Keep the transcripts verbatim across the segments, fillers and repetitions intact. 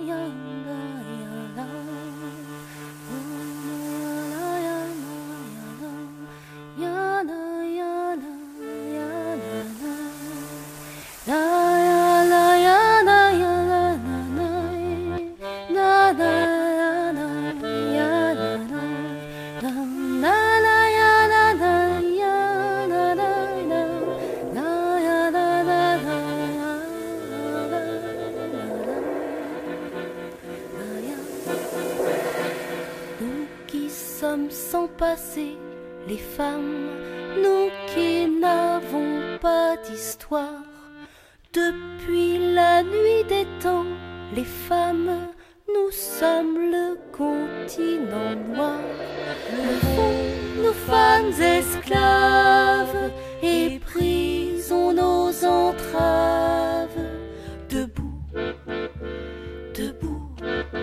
Sans passé, les femmes, nous qui n'avons pas d'histoire. Depuis la nuit des temps, les femmes, nous sommes le continent noir. Le fond, nous femmes esclaves, et brisons nos entraves. Debout, debout,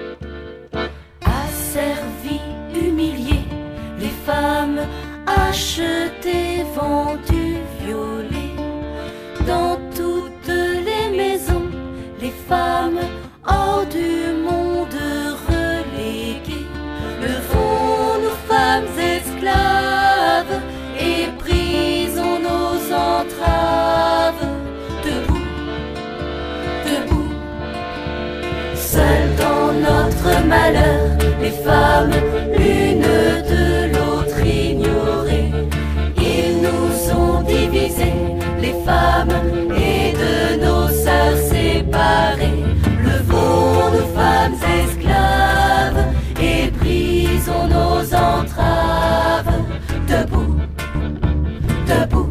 asservis, humiliés, les femmes achetées, vendues, violées. Dans toutes les maisons, les femmes hors du monde reléguées. Levons nous femmes esclaves et brisons nos entraves. Debout, debout, seules dans notre malheur, les femmes, l'une de l'autre ignorées. Ils nous ont divisés, les femmes, et de nos sœurs séparées. Levons nous femmes esclaves et brisons nos entraves. Debout, debout,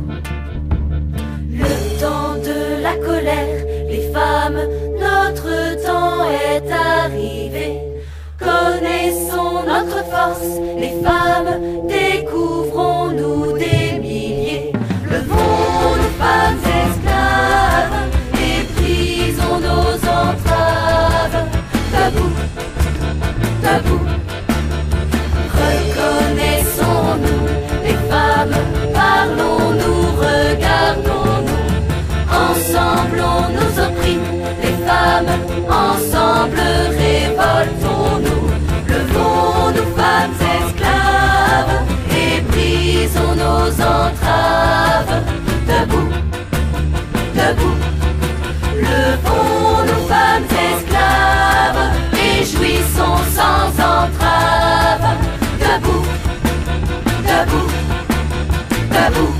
le temps de la colère, les femmes, notre temps est arrivé. Connaissons notre force, les femmes, découvrons-nous des milliers. Levons-nous femmes esclaves et brisons nos entraves. Debout, debout, reconnaissons-nous, les femmes, parlons-nous, regardons-nous. Ensemble on nous opprime, les femmes, ensemble révoltons-nous. Levons-nous femmes esclaves et brisons nos entraves. Debout, debout, levons-nous femmes esclaves et jouissons sans entrave. Debout, debout, debout.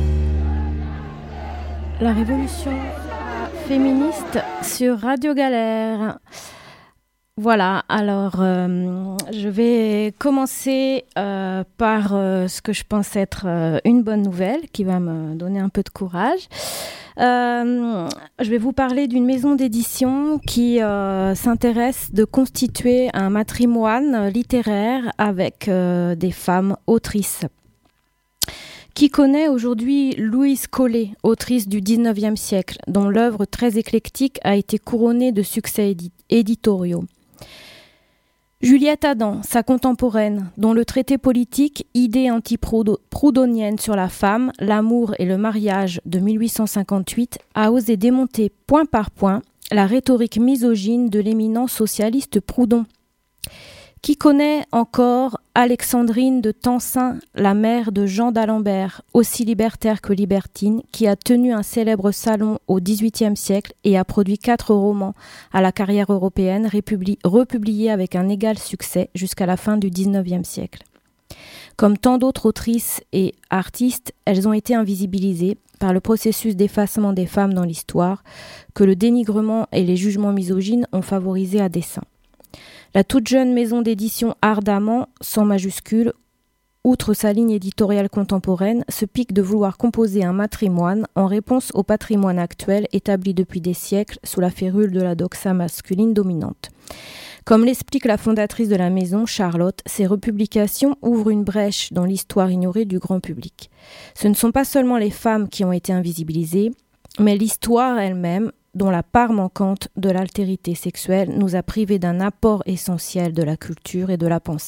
La révolution féministe sur Radio Galère. Voilà, alors euh, je vais commencer euh, par euh, ce que je pense être euh, une bonne nouvelle qui va me donner un peu de courage. Euh, je vais vous parler d'une maison d'édition qui euh, s'intéresse de constituer un matrimoine littéraire avec euh, des femmes autrices. Qui connaît aujourd'hui Louise Collet, autrice du dix-neuvième siècle, dont l'œuvre très éclectique a été couronnée de succès édi- éditoriaux. Juliette Adam, sa contemporaine, dont le traité politique, idée anti-proudhonienne sur la femme, l'amour et le mariage de mille huit cent cinquante-huit, a osé démonter point par point la rhétorique misogyne de l'éminent socialiste Proudhon. Qui connaît encore Alexandrine de Tencin, la mère de Jean d'Alembert, aussi libertaire que libertine, qui a tenu un célèbre salon au dix-huitième siècle et a produit quatre romans à la carrière européenne, republi- republiés avec un égal succès jusqu'à la fin du dix-neuvième siècle. Comme tant d'autres autrices et artistes, elles ont été invisibilisées par le processus d'effacement des femmes dans l'histoire que le dénigrement et les jugements misogynes ont favorisé à dessein. La toute jeune maison d'édition Ardemment, sans majuscule, outre sa ligne éditoriale contemporaine, se pique de vouloir composer un matrimoine en réponse au patrimoine actuel établi depuis des siècles sous la férule de la doxa masculine dominante. Comme l'explique la fondatrice de la maison, Charlotte, ces republications ouvrent une brèche dans l'histoire ignorée du grand public. Ce ne sont pas seulement les femmes qui ont été invisibilisées, mais l'histoire elle-même, dont la part manquante de l'altérité sexuelle nous a privés d'un apport essentiel de la culture et de la pensée.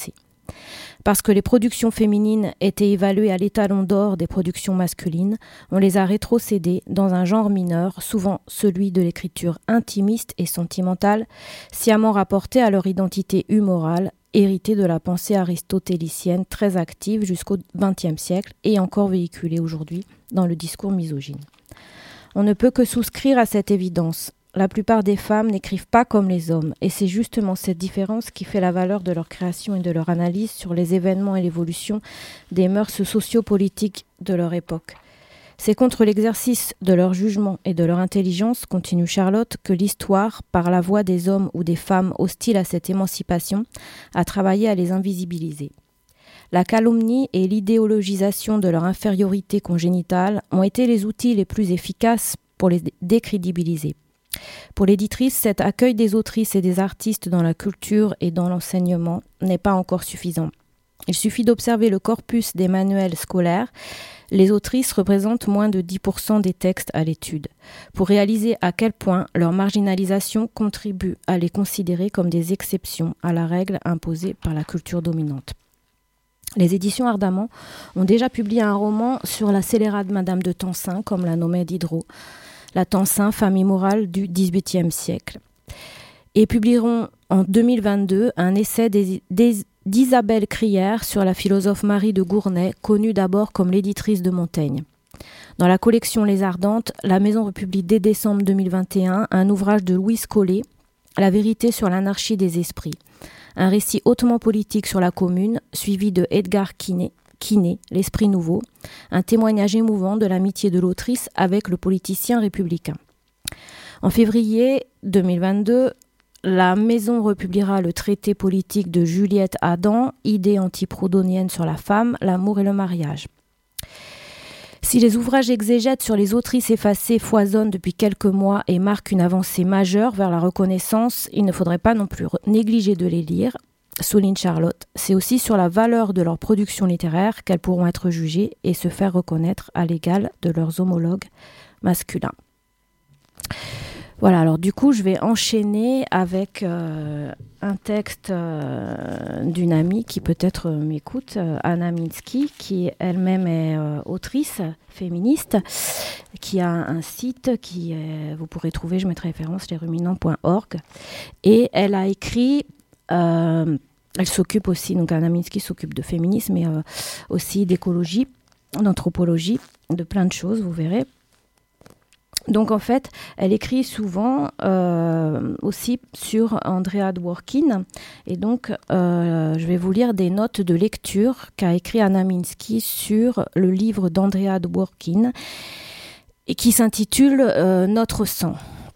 Parce que les productions féminines étaient évaluées à l'étalon d'or des productions masculines, on les a rétrocédées dans un genre mineur, souvent celui de l'écriture intimiste et sentimentale, sciemment rapportée à leur identité humorale, héritée de la pensée aristotélicienne très active jusqu'au vingtième siècle et encore véhiculée aujourd'hui dans le discours misogyne. On ne peut que souscrire à cette évidence. La plupart des femmes n'écrivent pas comme les hommes, et c'est justement cette différence qui fait la valeur de leur création et de leur analyse sur les événements et l'évolution des mœurs sociopolitiques de leur époque. C'est contre l'exercice de leur jugement et de leur intelligence, continue Charlotte, que l'histoire, par la voix des hommes ou des femmes hostiles à cette émancipation, a travaillé à les invisibiliser. La calomnie et l'idéologisation de leur infériorité congénitale ont été les outils les plus efficaces pour les décrédibiliser. Pour l'éditrice, cet accueil des autrices et des artistes dans la culture et dans l'enseignement n'est pas encore suffisant. Il suffit d'observer le corpus des manuels scolaires. Les autrices représentent moins de dix pour cent des textes à l'étude, pour réaliser à quel point leur marginalisation contribue à les considérer comme des exceptions à la règle imposée par la culture dominante. Les éditions Ardamment ont déjà publié un roman sur la scélérate Madame de Tencin, comme la nommait Diderot, la Tencin, famille morale du dix-huitième siècle. Et publieront en deux mille vingt-deux un essai des, des, d'Isabelle Crière sur la philosophe Marie de Gournay, connue d'abord comme l'éditrice de Montaigne. Dans la collection Les Ardentes, la Maison republie dès décembre deux mille vingt et un un ouvrage de Louise Collet, La vérité sur l'anarchie des esprits. Un récit hautement politique sur la Commune, suivi de Edgar Quinet, Quinet, L'Esprit Nouveau, un témoignage émouvant de l'amitié de l'autrice avec le politicien républicain. En février deux mille vingt-deux, la Maison republiera le traité politique de Juliette Adam, idée antiproudhonienne sur la femme, l'amour et le mariage. Si les ouvrages exégètes sur les autrices effacées foisonnent depuis quelques mois et marquent une avancée majeure vers la reconnaissance, il ne faudrait pas non plus négliger de les lire, souligne Charlotte. C'est aussi sur la valeur de leur production littéraire qu'elles pourront être jugées et se faire reconnaître à l'égal de leurs homologues masculins. Voilà, alors du coup, je vais enchaîner avec euh, un texte euh, d'une amie qui peut-être euh, m'écoute, euh, Anna Minsky, qui elle-même est euh, autrice féministe, qui a un site qui est, vous pourrez trouver, je mettrai référence, les ruminants point org. Et elle a écrit, euh, elle s'occupe aussi, donc Anna Minsky s'occupe de féminisme, mais euh, aussi d'écologie, d'anthropologie, de plein de choses, vous verrez. Donc en fait, elle écrit souvent euh, aussi sur Andrea Dworkin. Et donc, euh, je vais vous lire des notes de lecture qu'a écrit Anna Minsky sur le livre d'Andrea Dworkin et qui s'intitule euh, « Notre sang ».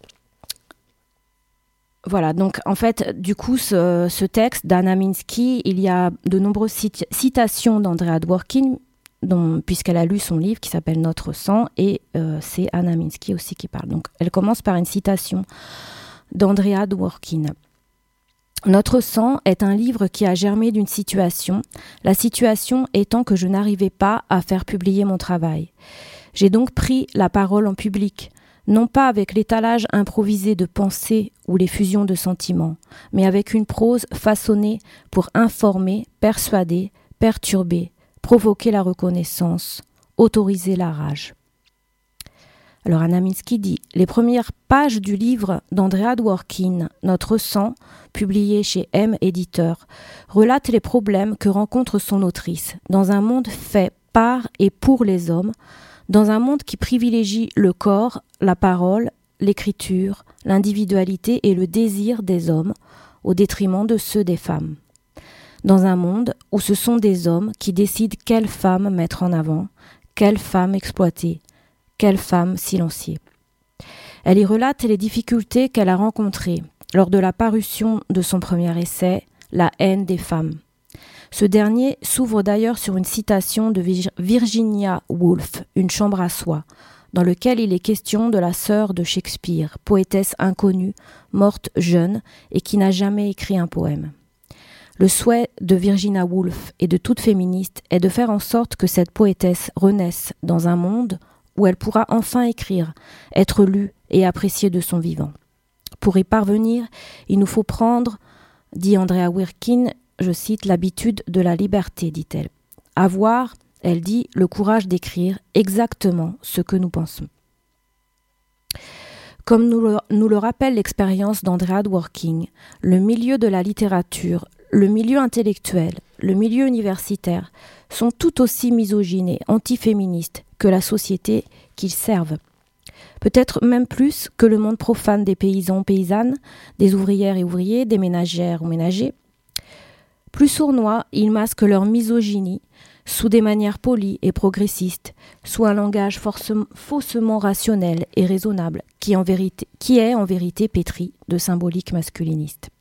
Voilà, donc en fait, du coup, ce, ce texte d'Anna Minsky, il y a de nombreuses cit- citations d'Andrea Dworkin, dont, puisqu'elle a lu son livre qui s'appelle Notre sang, et euh, c'est Anna Minsky aussi qui parle. Donc, elle commence par une citation d'Andrea Dworkin. « Notre sang est un livre qui a germé d'une situation, la situation étant que je n'arrivais pas à faire publier mon travail. J'ai donc pris la parole en public, non pas avec l'étalage improvisé de pensées ou les fusions de sentiments, mais avec une prose façonnée pour informer, persuader, perturber, provoquer la reconnaissance, autoriser la rage. » Alors Anna Minsky dit « Les premières pages du livre d'Andrea Dworkin, Notre sang, publié chez M Éditeur, relatent les problèmes que rencontre son autrice dans un monde fait par et pour les hommes, dans un monde qui privilégie le corps, la parole, l'écriture, l'individualité et le désir des hommes au détriment de ceux des femmes. Dans un monde où ce sont des hommes qui décident quelle femme mettre en avant, quelle femme exploiter, quelle femme silencier. » Elle y relate les difficultés qu'elle a rencontrées lors de la parution de son premier essai, La haine des femmes. Ce dernier s'ouvre d'ailleurs sur une citation de Virginia Woolf, Une chambre à soi, dans lequel il est question de la sœur de Shakespeare, poétesse inconnue, morte jeune et qui n'a jamais écrit un poème. Le souhait de Virginia Woolf et de toute féministe est de faire en sorte que cette poétesse renaisse dans un monde où elle pourra enfin écrire, être lue et appréciée de son vivant. Pour y parvenir, il nous faut prendre, dit Andrea Dworkin, je cite, « l'habitude de la liberté », dit-elle. Avoir, elle dit, le courage d'écrire exactement ce que nous pensons. Comme nous le, nous le rappelle l'expérience d'Andrea Dworkin, le milieu de la littérature, le milieu intellectuel, le milieu universitaire sont tout aussi misogynes et antiféministes que la société qu'ils servent. Peut-être même plus que le monde profane des paysans, paysannes, des ouvrières et ouvriers, des ménagères ou ménagers. Plus sournois, ils masquent leur misogynie sous des manières polies et progressistes, sous un langage forcément, faussement rationnel et raisonnable, qui, en vérité, qui est en vérité pétri de symbolique masculiniste.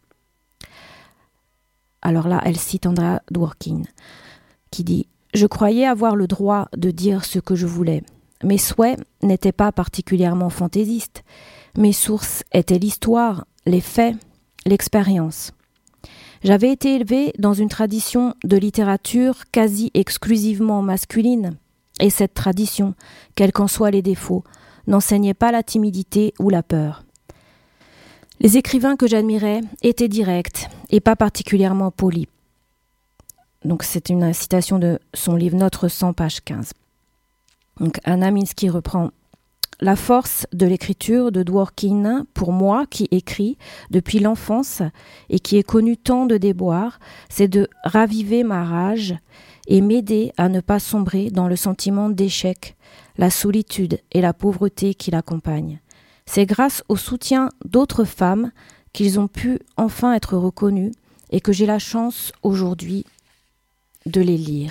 Alors là, elle cite Andrea Dworkin, qui dit « Je croyais avoir le droit de dire ce que je voulais. Mes souhaits n'étaient pas particulièrement fantaisistes. Mes sources étaient l'histoire, les faits, l'expérience. J'avais été élevée dans une tradition de littérature quasi exclusivement masculine, et cette tradition, quels qu'en soient les défauts, n'enseignait pas la timidité ou la peur. Les écrivains que j'admirais étaient directs et pas particulièrement polis. » Donc c'est une citation de son livre Notre sang, page quinze. Donc Anna Minsky reprend « La force de l'écriture de Dworkin, pour moi qui écris depuis l'enfance et qui ai connu tant de déboires, c'est de raviver ma rage et m'aider à ne pas sombrer dans le sentiment d'échec, la solitude et la pauvreté qui l'accompagnent. C'est grâce au soutien d'autres femmes qu'ils ont pu enfin être reconnus et que j'ai la chance aujourd'hui de les lire. »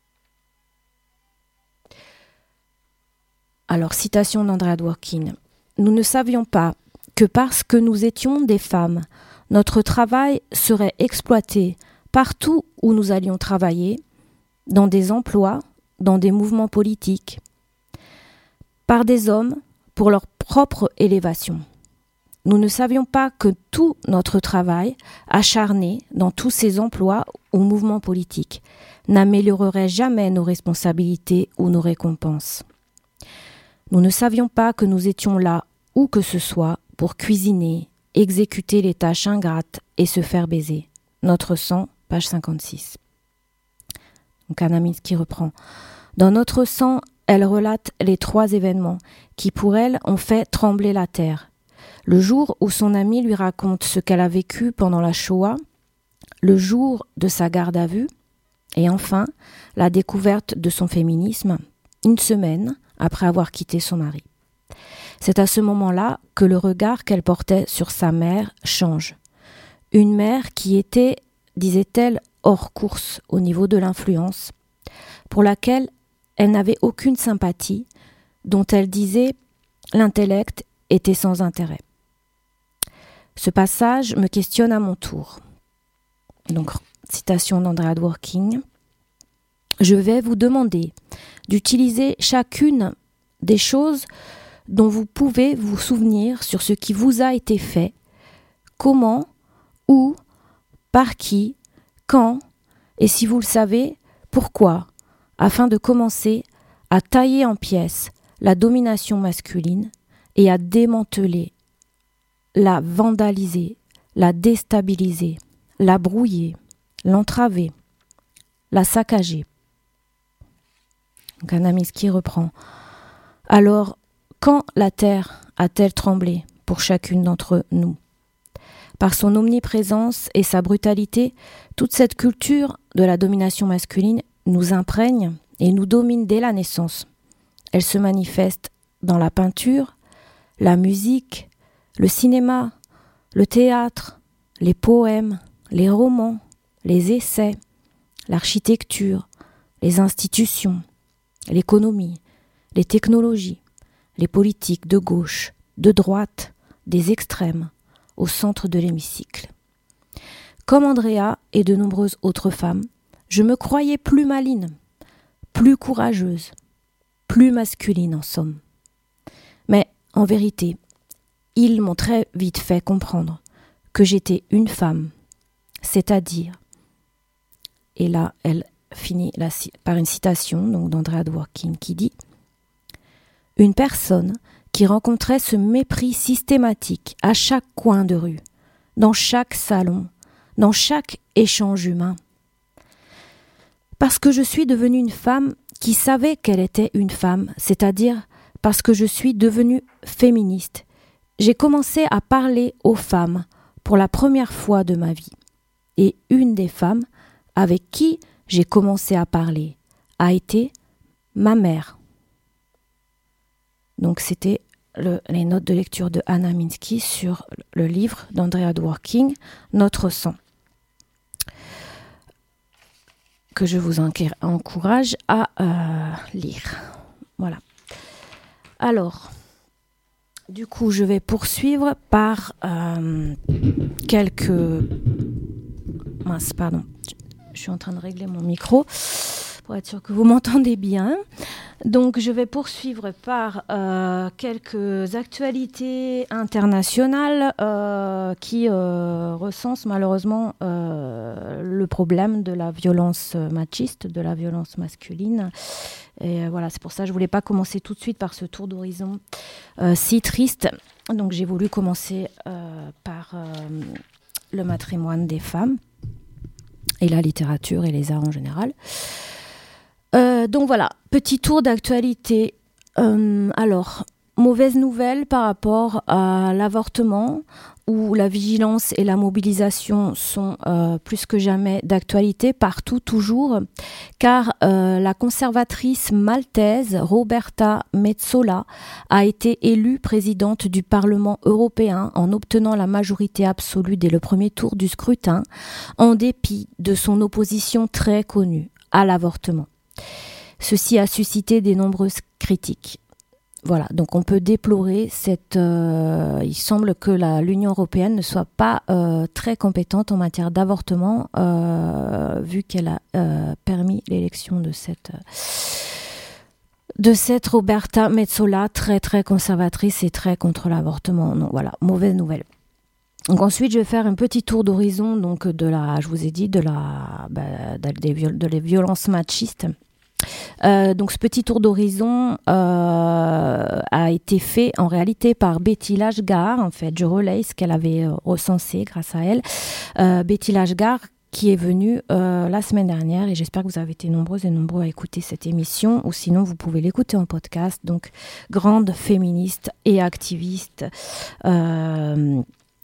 Alors, citation d'Andrea Dworkin. « Nous ne savions pas que parce que nous étions des femmes, notre travail serait exploité partout où nous allions travailler, dans des emplois, dans des mouvements politiques, par des hommes pour leur propre élévation. Nous ne savions pas que tout notre travail, acharné dans tous ces emplois ou mouvements politiques, n'améliorerait jamais nos responsabilités ou nos récompenses. Nous ne savions pas que nous étions là, où que ce soit, pour cuisiner, exécuter les tâches ingrates et se faire baiser. Notre sang, page cinquante-six. » Donc Anna Minsky reprend. « Dans Notre sang, elle relate les trois événements qui, pour elle, ont fait trembler la terre. Le jour où son amie lui raconte ce qu'elle a vécu pendant la Shoah, le jour de sa garde à vue, et enfin, la découverte de son féminisme, une semaine après avoir quitté son mari. C'est à ce moment-là que le regard qu'elle portait sur sa mère change. Une mère qui était, disait-elle, hors course au niveau de l'influence, pour laquelle elle n'avait aucune sympathie, dont elle disait l'intellect était sans intérêt. Ce passage me questionne à mon tour. » Donc, citation d'Andrea Dworkin. « Je vais vous demander d'utiliser chacune des choses dont vous pouvez vous souvenir sur ce qui vous a été fait, comment, où, par qui, quand, et si vous le savez, pourquoi, afin de commencer à tailler en pièces la domination masculine et à démanteler, la vandaliser, la déstabiliser, la brouiller, l'entraver, la saccager. » Donc Anna Minsky reprend. « Alors, quand la terre a-t-elle tremblé pour chacune d'entre nous ? Par son omniprésence et sa brutalité, toute cette culture de la domination masculine nous imprègne et nous domine dès la naissance. Elle se manifeste dans la peinture, la musique, le cinéma, le théâtre, les poèmes, les romans, les essais, l'architecture, les institutions, l'économie, les technologies, les politiques de gauche, de droite, des extrêmes, au centre de l'hémicycle. Comme Andrea et de nombreuses autres femmes, je me croyais plus maligne, plus courageuse, plus masculine en somme. Mais en vérité, ils m'ont très vite fait comprendre que j'étais une femme, c'est-à-dire, et là elle finit la, par une citation donc d'Andrea Dworkin qui dit « Une personne qui rencontrait ce mépris systématique à chaque coin de rue, dans chaque salon, dans chaque échange humain. Parce que je suis devenue une femme qui savait qu'elle était une femme, c'est-à-dire parce que je suis devenue féministe. J'ai commencé à parler aux femmes pour la première fois de ma vie. Et une des femmes avec qui j'ai commencé à parler a été ma mère. Donc c'était le, les notes de lecture de Anna Minsky sur le livre d'Andrea Dworkin, Notre sang, que je vous encourage à euh, lire. Voilà. Alors, du coup, je vais poursuivre par euh, quelques... Mince, pardon. Je suis en train de régler mon micro pour être sûr que vous m'entendez bien. Donc, je vais poursuivre par euh, quelques actualités internationales euh, qui euh, recensent malheureusement euh, le problème de la violence machiste, de la violence masculine. Et euh, voilà, c'est pour ça que je ne voulais pas commencer tout de suite par ce tour d'horizon euh, si triste. Donc, j'ai voulu commencer euh, par euh, le matrimoine des femmes et la littérature et les arts en général. Euh, donc voilà, petit tour d'actualité. Euh, alors, mauvaise nouvelle par rapport à l'avortement, où la vigilance et la mobilisation sont euh, plus que jamais d'actualité, partout, toujours, car euh, la conservatrice maltaise Roberta Metsola a été élue présidente du Parlement européen en obtenant la majorité absolue dès le premier tour du scrutin, en dépit de son opposition très connue à l'avortement. Ceci a suscité de nombreuses critiques. Voilà, donc on peut déplorer cette... Euh, il semble que la, l'Union européenne ne soit pas euh, très compétente en matière d'avortement, euh, vu qu'elle a euh, permis l'élection de cette, de cette Roberta Metsola, très très conservatrice et très contre l'avortement. Non, voilà, mauvaise nouvelle. Donc ensuite, je vais faire un petit tour d'horizon, donc de la, je vous ai dit, de la, bah, des viol- de les violences machistes. Euh, donc ce petit tour d'horizon euh, a été fait en réalité par Betty Lashgar. En fait, je relaye ce qu'elle avait euh, recensé grâce à elle. Euh, Betty Lashgar qui est venue euh, la semaine dernière, et j'espère que vous avez été nombreuses et nombreux à écouter cette émission, ou sinon vous pouvez l'écouter en podcast. Donc grande féministe et activiste euh,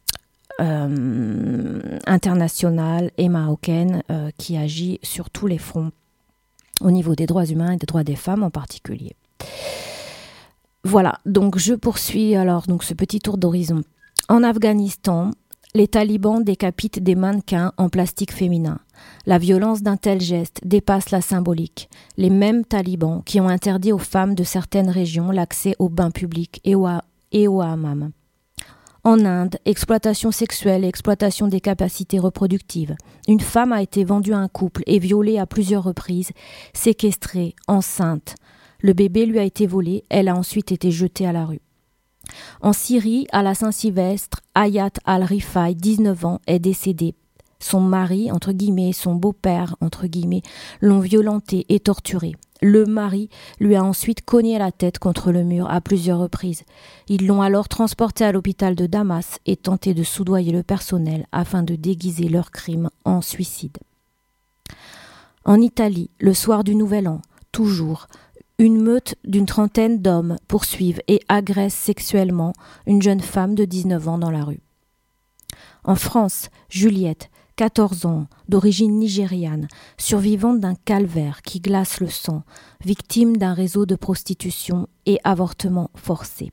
euh, internationale et marocaine euh, qui agit sur tous les fronts au niveau des droits humains et des droits des femmes en particulier. Voilà, donc je poursuis alors donc ce petit tour d'horizon. En Afghanistan, les talibans décapitent des mannequins en plastique féminin. La violence d'un tel geste dépasse la symbolique. Les mêmes talibans qui ont interdit aux femmes de certaines régions l'accès aux bains publics et aux, et aux hammams. En Inde, exploitation sexuelle et exploitation des capacités reproductives. Une femme a été vendue à un couple et violée à plusieurs reprises, séquestrée, enceinte. Le bébé lui a été volé, elle a ensuite été jetée à la rue. En Syrie, à la Saint-Sylvestre, Hayat al-Rifai, dix-neuf ans, est décédée. Son mari, entre guillemets, son beau-père, entre guillemets, l'ont violentée et torturée. Le mari lui a ensuite cogné la tête contre le mur à plusieurs reprises. Ils l'ont alors transporté à l'hôpital de Damas et tenté de soudoyer le personnel afin de déguiser leur crime en suicide. En Italie, le soir du Nouvel An, toujours, une meute d'une trentaine d'hommes poursuivent et agressent sexuellement une jeune femme de dix-neuf ans dans la rue. En France, Juliette, quatorze ans, d'origine nigériane, survivante d'un calvaire qui glace le sang, victime d'un réseau de prostitution et avortement forcé.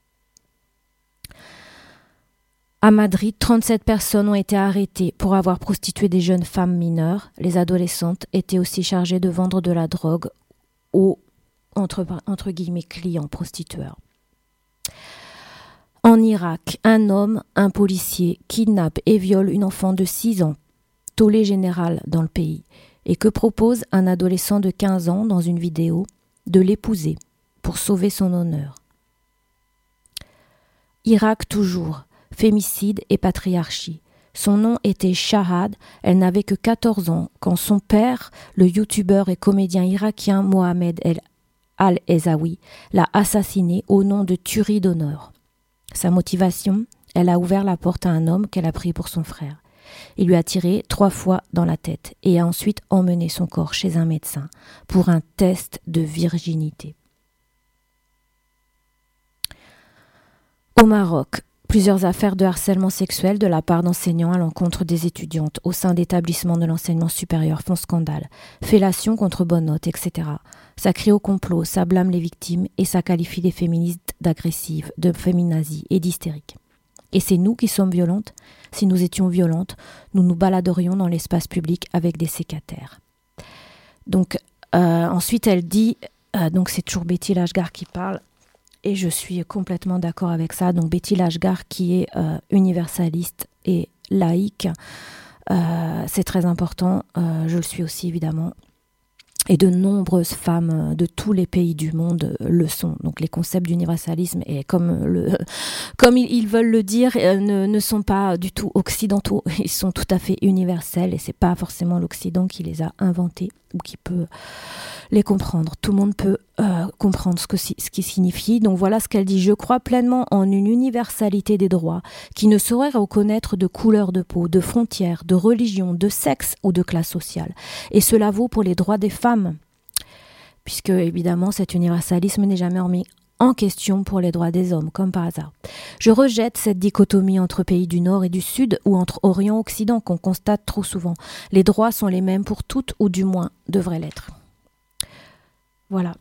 À Madrid, trente-sept personnes ont été arrêtées pour avoir prostitué des jeunes femmes mineures. Les adolescentes étaient aussi chargées de vendre de la drogue aux entre, entre guillemets clients prostitueurs. En Irak, un homme, un policier, kidnappe et viole une enfant de six ans, tollé général dans le pays, et que propose un adolescent de quinze ans dans une vidéo de l'épouser pour sauver son honneur. Irak toujours, fémicide et patriarchie. Son nom était Shahad, elle n'avait que quatorze ans quand son père, le youtubeur et comédien irakien Mohamed El Al-Ezaoui, l'a assassinée au nom de tuerie d'honneur. Sa motivation, elle a ouvert la porte à un homme qu'elle a pris pour son frère. Il lui a tiré trois fois dans la tête et a ensuite emmené son corps chez un médecin pour un test de virginité. Au Maroc, plusieurs affaires de harcèlement sexuel de la part d'enseignants à l'encontre des étudiantes au sein d'établissements de l'enseignement supérieur font scandale. Fellation contre bonne note, et cetera. Ça crie au complot, ça blâme les victimes et ça qualifie les féministes d'agressives, de féminazies et d'hystériques. Et c'est nous qui sommes violentes. Si nous étions violentes, nous nous baladerions dans l'espace public avec des sécataires. Donc, euh, ensuite, elle dit, euh, donc c'est toujours Betty Lashgar qui parle, et je suis complètement d'accord avec ça. Donc, Betty Lashgar qui est euh, universaliste et laïque, euh, c'est très important. Euh, je le suis aussi, évidemment. Et de nombreuses femmes de tous les pays du monde le sont. Donc les concepts d'universalisme, et comme, le, comme ils veulent le dire, ne, ne sont pas du tout occidentaux. Ils sont tout à fait universels et c'est pas forcément l'Occident qui les a inventés ou qui peut les comprendre. Tout le monde peut euh, comprendre ce que ce qui signifie. Donc voilà ce qu'elle dit. Je crois pleinement en une universalité des droits qui ne saurait reconnaître de couleur de peau, de frontières, de religion, de sexe ou de classe sociale. Et cela vaut pour les droits des femmes, puisque évidemment cet universalisme n'est jamais remis en question pour les droits des hommes, comme par hasard. Je rejette cette dichotomie entre pays du Nord et du Sud ou entre Orient et Occident qu'on constate trop souvent. Les droits sont les mêmes pour toutes, ou du moins devraient l'être. Voilà.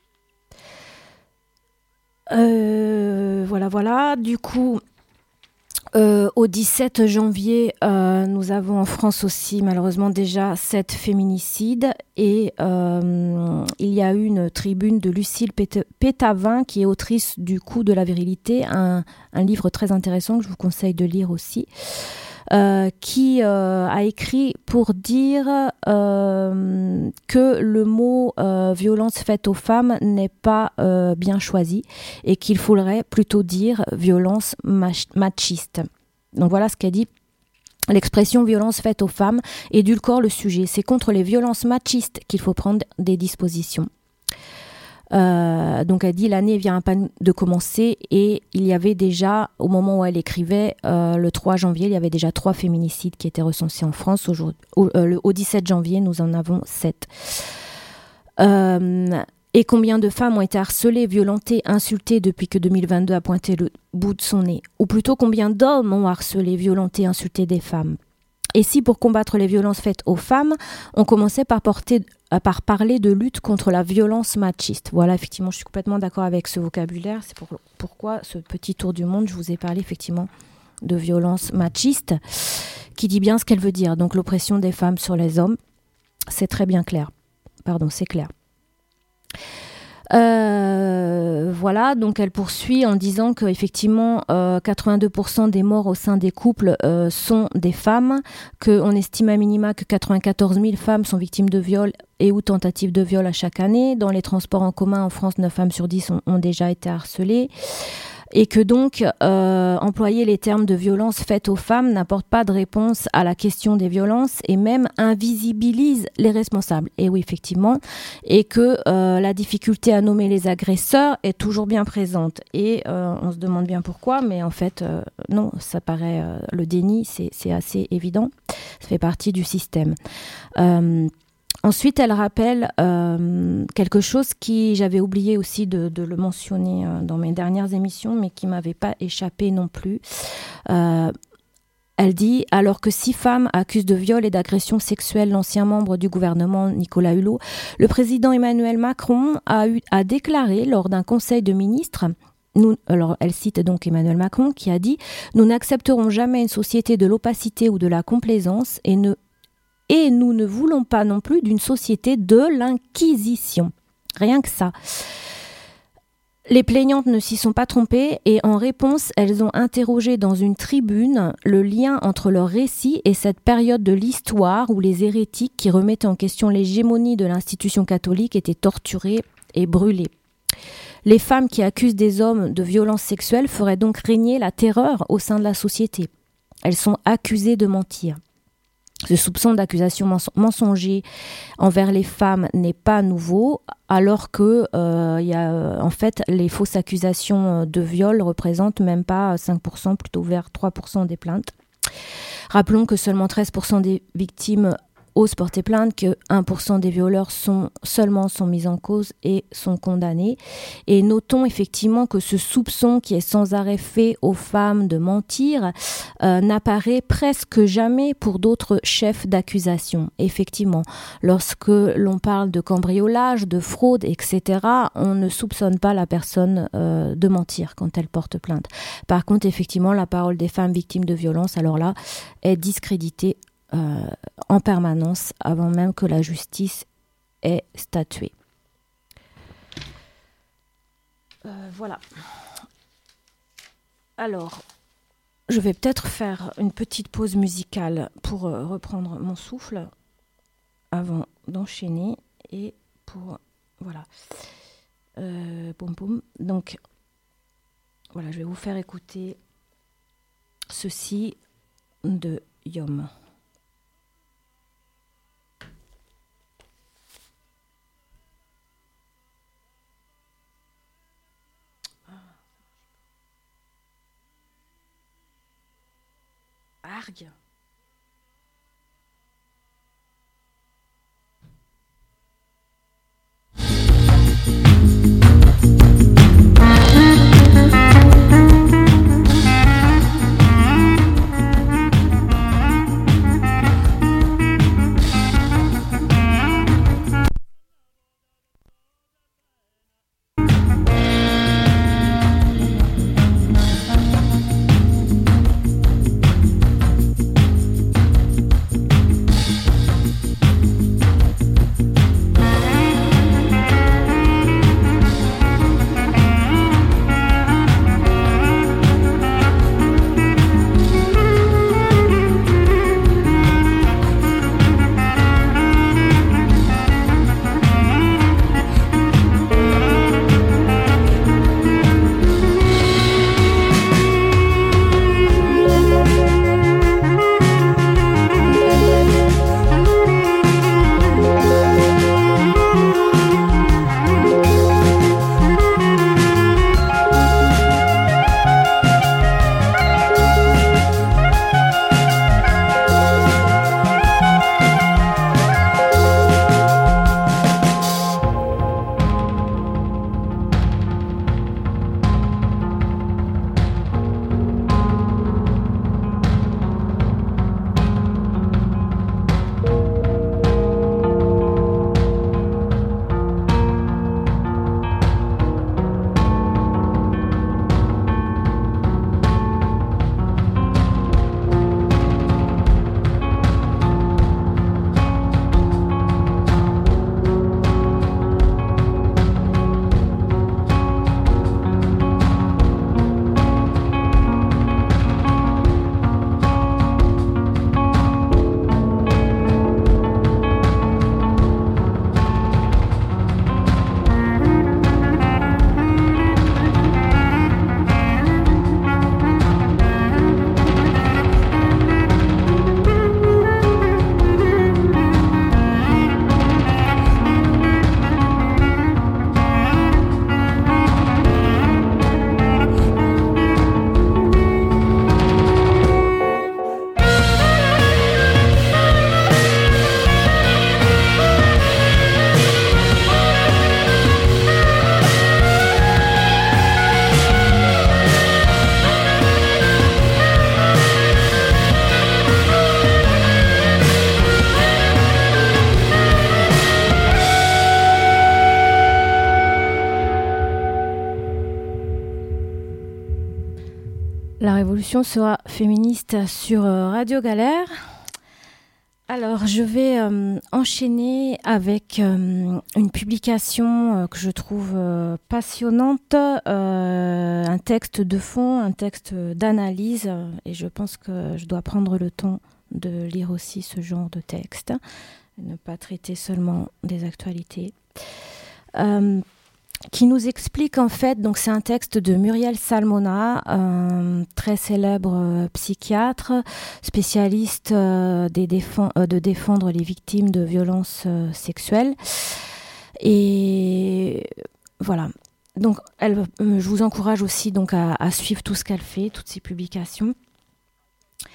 Euh, voilà, voilà. Du coup, euh, au dix-sept janvier, euh, nous avons en France aussi malheureusement déjà sept féminicides et euh, il y a eu une tribune de Lucille Pétavin qui est autrice du Coup de la virilité, un, un livre très intéressant que je vous conseille de lire aussi. Euh, qui euh, a écrit pour dire euh, que le mot euh, violence faite aux femmes n'est pas euh, bien choisi et qu'il faudrait plutôt dire violence mach- machiste. Donc voilà ce qu'a dit. L'expression violence faite aux femmes édulcore le sujet. C'est contre les violences machistes qu'il faut prendre des dispositions. Euh, donc elle dit l'année vient à peine de commencer et il y avait déjà, au moment où elle écrivait, euh, le trois janvier, il y avait déjà trois féminicides qui étaient recensés en France. Au, euh, au dix-sept janvier, nous en avons sept. Euh, et combien de femmes ont été harcelées, violentées, insultées depuis que deux mille vingt-deux a pointé le bout de son nez? Ou plutôt combien d'hommes ont harcelé, violenté, insulté des femmes? Et si pour combattre les violences faites aux femmes, on commençait par, porter, par parler de lutte contre la violence machiste. Voilà, effectivement, je suis complètement d'accord avec ce vocabulaire. C'est pour, pourquoi ce petit tour du monde, je vous ai parlé effectivement de violence machiste, qui dit bien ce qu'elle veut dire. Donc l'oppression des femmes sur les hommes, c'est très bien clair. Pardon, c'est clair. Euh, voilà, donc elle poursuit en disant qu'effectivement euh, quatre-vingt-deux pour cent des morts au sein des couples euh, sont des femmes, qu'on estime à minima que quatre-vingt-quatorze mille femmes sont victimes de viol et ou tentatives de viol à chaque année. Dans les transports en commun en France, neuf femmes sur dix ont, ont déjà été harcelées. Et que donc, euh, employer les termes de violence faite aux femmes n'apporte pas de réponse à la question des violences et même invisibilise les responsables. Et oui, effectivement. Et que euh, la difficulté à nommer les agresseurs est toujours bien présente. Et euh, on se demande bien pourquoi, mais en fait, euh, non, ça paraît, euh, le déni, c'est, c'est assez évident. Ça fait partie du système. Euh, Ensuite, elle rappelle euh, quelque chose qui, j'avais oublié aussi de, de le mentionner euh, dans mes dernières émissions, mais qui ne m'avait pas échappé non plus. Euh, elle dit « Alors que six femmes accusent de viol et d'agression sexuelle l'ancien membre du gouvernement Nicolas Hulot, le président Emmanuel Macron a, eu, a déclaré lors d'un conseil de ministres Nous, alors elle cite donc Emmanuel Macron qui a dit « Nous n'accepterons jamais une société de l'opacité ou de la complaisance et ne Et nous ne voulons pas non plus d'une société de l'inquisition. » Rien que ça. Les plaignantes ne s'y sont pas trompées et en réponse, elles ont interrogé dans une tribune le lien entre leur récit et cette période de l'histoire où les hérétiques qui remettaient en question l'hégémonie de l'institution catholique étaient torturés et brûlés. Les femmes qui accusent des hommes de violences sexuelles feraient donc régner la terreur au sein de la société. Elles sont accusées de mentir. Ce soupçon d'accusation mens- mensonger envers les femmes n'est pas nouveau, alors que euh, y a, en fait, les fausses accusations de viol représentent même pas cinq pour cent, plutôt vers trois pour cent des plaintes. Rappelons que seulement treize pour cent des victimes osent porter plainte, que un pour cent des violeurs sont, seulement sont mis en cause et sont condamnés. Et notons effectivement que ce soupçon qui est sans arrêt fait aux femmes de mentir euh, n'apparaît presque jamais pour d'autres chefs d'accusation. Effectivement, lorsque l'on parle de cambriolage, de fraude, et cetera, on ne soupçonne pas la personne euh, de mentir quand elle porte plainte. Par contre, effectivement, la parole des femmes victimes de violences, alors là, est discréditée Euh, en permanence avant même que la justice ait statué. Euh, voilà. Alors, je vais peut-être faire une petite pause musicale pour euh, reprendre mon souffle avant d'enchaîner et pour voilà. Euh, boum boum. Donc voilà, je vais vous faire écouter ceci de Yom. Argue. La Révolution sera féministe sur Radio Galère. Alors, je vais euh, enchaîner avec euh, une publication euh, que je trouve euh, passionnante, euh, un texte de fond, un texte d'analyse, euh, et je pense que je dois prendre le temps de lire aussi ce genre de texte, ne pas traiter seulement des actualités. Euh, qui nous explique en fait, donc c'est un texte de Muriel Salmona, euh, très célèbre euh, psychiatre, spécialiste euh, des défend, euh, de défendre les victimes de violences euh, sexuelles. Et voilà. Donc, elle, euh, je vous encourage aussi donc à, à suivre tout ce qu'elle fait, toutes ses publications.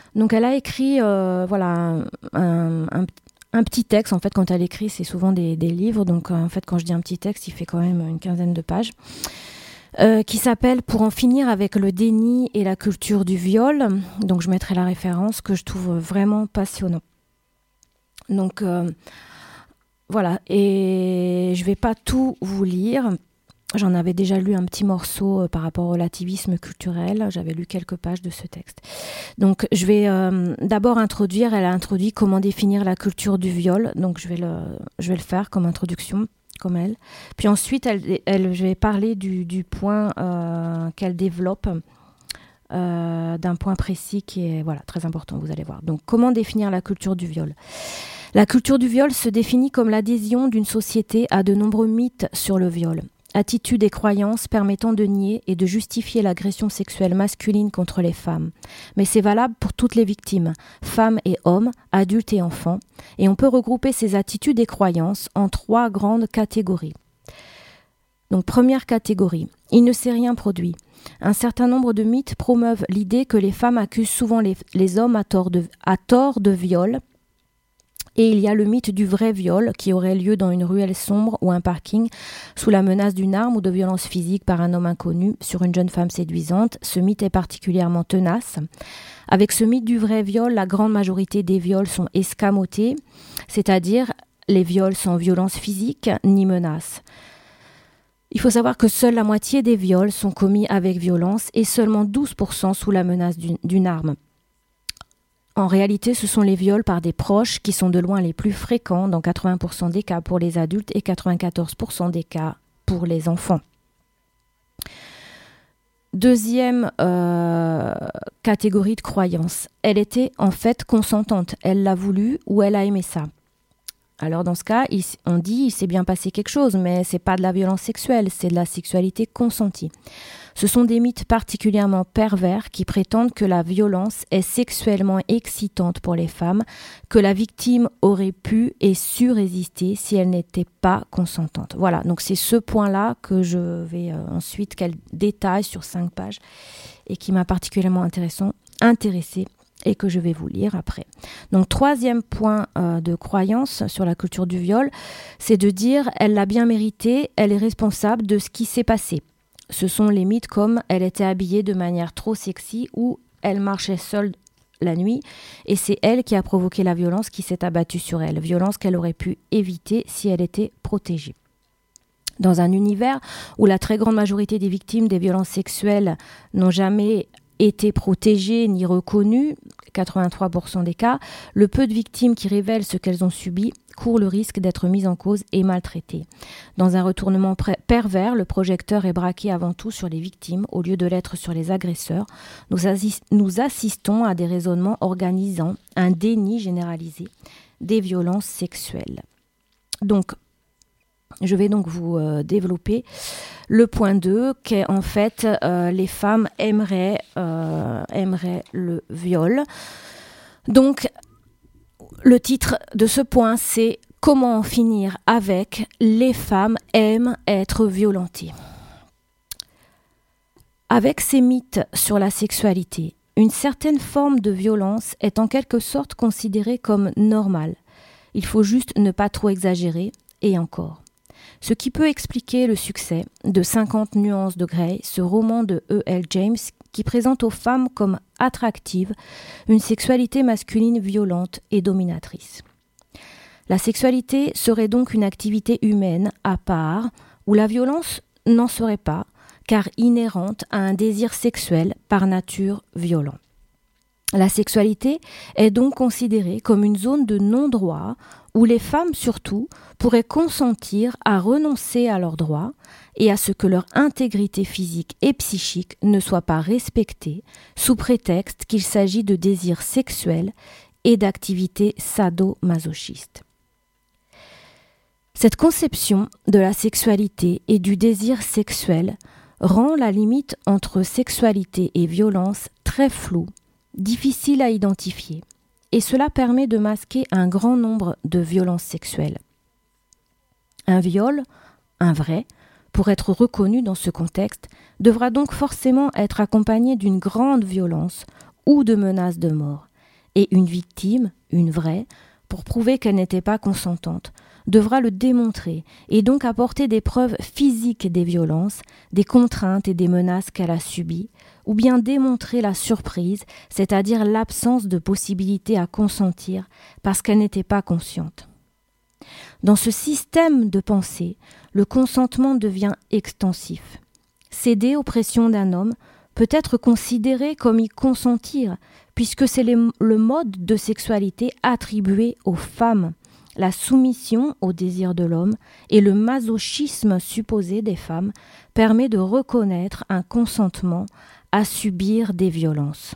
Donc elle a écrit euh, voilà, un, un, un petit texte. En fait, quand elle écrit, c'est souvent des, des livres. Donc euh, en fait, quand je dis un petit texte, il fait quand même une quinzaine de pages. Euh, qui s'appelle « Pour en finir avec le déni et la culture du viol ». Donc je mettrai la référence, que je trouve vraiment passionnant. Donc euh, voilà, et je ne vais pas tout vous lire. J'en avais déjà lu un petit morceau euh, par rapport au relativisme culturel. J'avais lu quelques pages de ce texte. Donc je vais euh, d'abord introduire, elle a introduit comment définir la culture du viol. Donc je vais le, je vais le faire comme introduction, comme elle. Puis ensuite, elle, elle, je vais parler du, du point euh, qu'elle développe, euh, d'un point précis qui est voilà, très important, vous allez voir. Donc, comment définir la culture du viol ? La culture du viol se définit comme l'adhésion d'une société à de nombreux mythes sur le viol. Attitudes et croyances permettant de nier et de justifier l'agression sexuelle masculine contre les femmes. Mais c'est valable pour toutes les victimes, femmes et hommes, adultes et enfants, et on peut regrouper ces attitudes et croyances en trois grandes catégories. Donc, première catégorie, il ne s'est rien produit. Un certain nombre de mythes promeuvent l'idée que les femmes accusent souvent les, les hommes à tort de, à tort de viol. Et il y a le mythe du vrai viol qui aurait lieu dans une ruelle sombre ou un parking sous la menace d'une arme ou de violence physique par un homme inconnu sur une jeune femme séduisante. Ce mythe est particulièrement tenace. Avec ce mythe du vrai viol, la grande majorité des viols sont escamotés, c'est-à-dire les viols sans violence physique ni menace. Il faut savoir que seule la moitié des viols sont commis avec violence et seulement douze pour cent sous la menace d'une, d'une arme. En réalité, ce sont les viols par des proches qui sont de loin les plus fréquents dans quatre-vingts pour cent des cas pour les adultes et quatre-vingt-quatorze pour cent des cas pour les enfants. Deuxième euh, catégorie de croyance. Elle était en fait consentante. Elle l'a voulu ou elle a aimé ça. Alors dans ce cas, il, on dit il s'est bien passé quelque chose, mais c'est pas de la violence sexuelle, c'est de la sexualité consentie. Ce sont des mythes particulièrement pervers qui prétendent que la violence est sexuellement excitante pour les femmes, que la victime aurait pu et su résister si elle n'était pas consentante. Voilà, donc c'est ce point-là que je vais euh, ensuite qu'elle détaille sur cinq pages et qui m'a particulièrement intéressant, intéressée et que je vais vous lire après. Donc troisième point euh, de croyance sur la culture du viol, c'est de dire elle l'a bien mérité, elle est responsable de ce qui s'est passé. Ce sont les mythes comme « elle était habillée de manière trop sexy » ou « elle marchait seule la nuit » et c'est elle qui a provoqué la violence qui s'est abattue sur elle, violence qu'elle aurait pu éviter si elle était protégée. Dans un univers où la très grande majorité des victimes des violences sexuelles n'ont jamais été protégées ni reconnues, quatre-vingt-trois pour cent des cas, le peu de victimes qui révèlent ce qu'elles ont subi courent le risque d'être mises en cause et maltraitées. Dans un retournement pervers, le projecteur est braqué avant tout sur les victimes au lieu de l'être sur les agresseurs. Nous, assi- nous assistons à des raisonnements organisant un déni généralisé des violences sexuelles. Donc, je vais donc vous euh, développer le point deux, qui est en fait euh, les femmes aimeraient, euh, aimeraient le viol. Donc, le titre de ce point, c'est « Comment en finir avec les femmes aiment être violentées ». Avec ces mythes sur la sexualité, une certaine forme de violence est en quelque sorte considérée comme normale. Il faut juste ne pas trop exagérer, et encore. Ce qui peut expliquer le succès de cinquante nuances de Grey, ce roman de E L James qui présente aux femmes comme attractives une sexualité masculine violente et dominatrice. La sexualité serait donc une activité humaine à part où la violence n'en serait pas, car inhérente à un désir sexuel par nature violent. La sexualité est donc considérée comme une zone de non-droit où les femmes surtout pourraient consentir à renoncer à leurs droits et à ce que leur intégrité physique et psychique ne soit pas respectée sous prétexte qu'il s'agit de désirs sexuels et d'activités sado-masochistes. Cette conception de la sexualité et du désir sexuel rend la limite entre sexualité et violence très floue, difficile à identifier, et cela permet de masquer un grand nombre de violences sexuelles. Un viol, un vrai, pour être reconnu dans ce contexte, devra donc forcément être accompagné d'une grande violence ou de menaces de mort. et une victime, une vraie, pour prouver qu'elle n'était pas consentante, devra le démontrer et donc apporter des preuves physiques des violences, des contraintes et des menaces qu'elle a subies, ou bien démontrer la surprise, c'est-à-dire l'absence de possibilité à consentir parce qu'elle n'était pas consciente. Dans ce système de pensée, le consentement devient extensif. Céder aux pressions d'un homme peut être considéré comme y consentir, puisque c'est le mode de sexualité attribué aux femmes, la soumission au désir de l'homme et le masochisme supposé des femmes permet de reconnaître un consentement à subir des violences.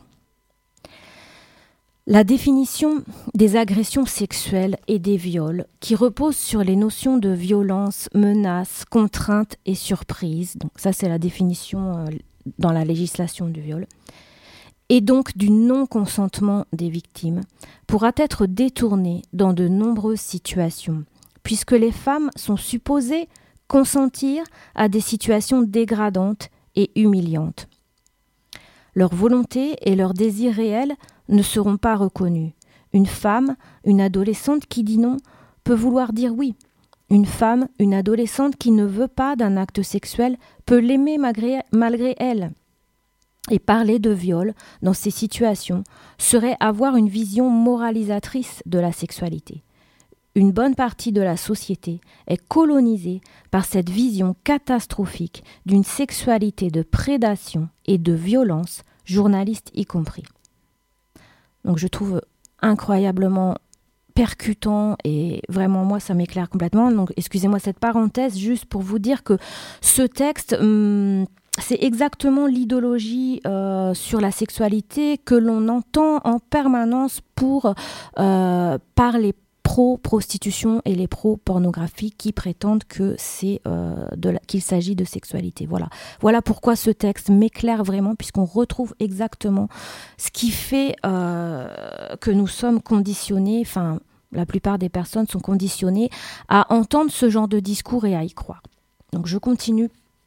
La définition des agressions sexuelles et des viols, qui repose sur les notions de violence, menace, contrainte et surprise, donc ça c'est la définition dans la législation du viol, et donc du non-consentement des victimes, pourra être détournée dans de nombreuses situations, puisque les femmes sont supposées consentir à des situations dégradantes et humiliantes. Leur volonté et leur désir réel ne seront pas reconnus. Une femme, une adolescente qui dit non, peut vouloir dire oui. Une femme, une adolescente qui ne veut pas d'un acte sexuel, peut l'aimer malgré, malgré elle. Et parler de viol dans ces situations serait avoir une vision moralisatrice de la sexualité. Une bonne partie de la société est colonisée par cette vision catastrophique d'une sexualité de prédation et de violence, journalistes y compris. Donc je trouve incroyablement percutant et vraiment moi ça m'éclaire complètement. Donc excusez-moi cette parenthèse juste pour vous dire que ce texte, hum, c'est exactement l'idéologie euh, sur la sexualité que l'on entend en permanence pour euh, par les pro-prostitution et les pro-pornographie qui prétendent que c'est euh, de la, qu'il s'agit de sexualité. Voilà. Voilà pourquoi ce texte m'éclaire vraiment, puisqu'on retrouve exactement ce qui fait euh, que nous sommes conditionnés, enfin, la plupart des personnes sont conditionnées à entendre ce genre de discours et à y croire. Donc je continue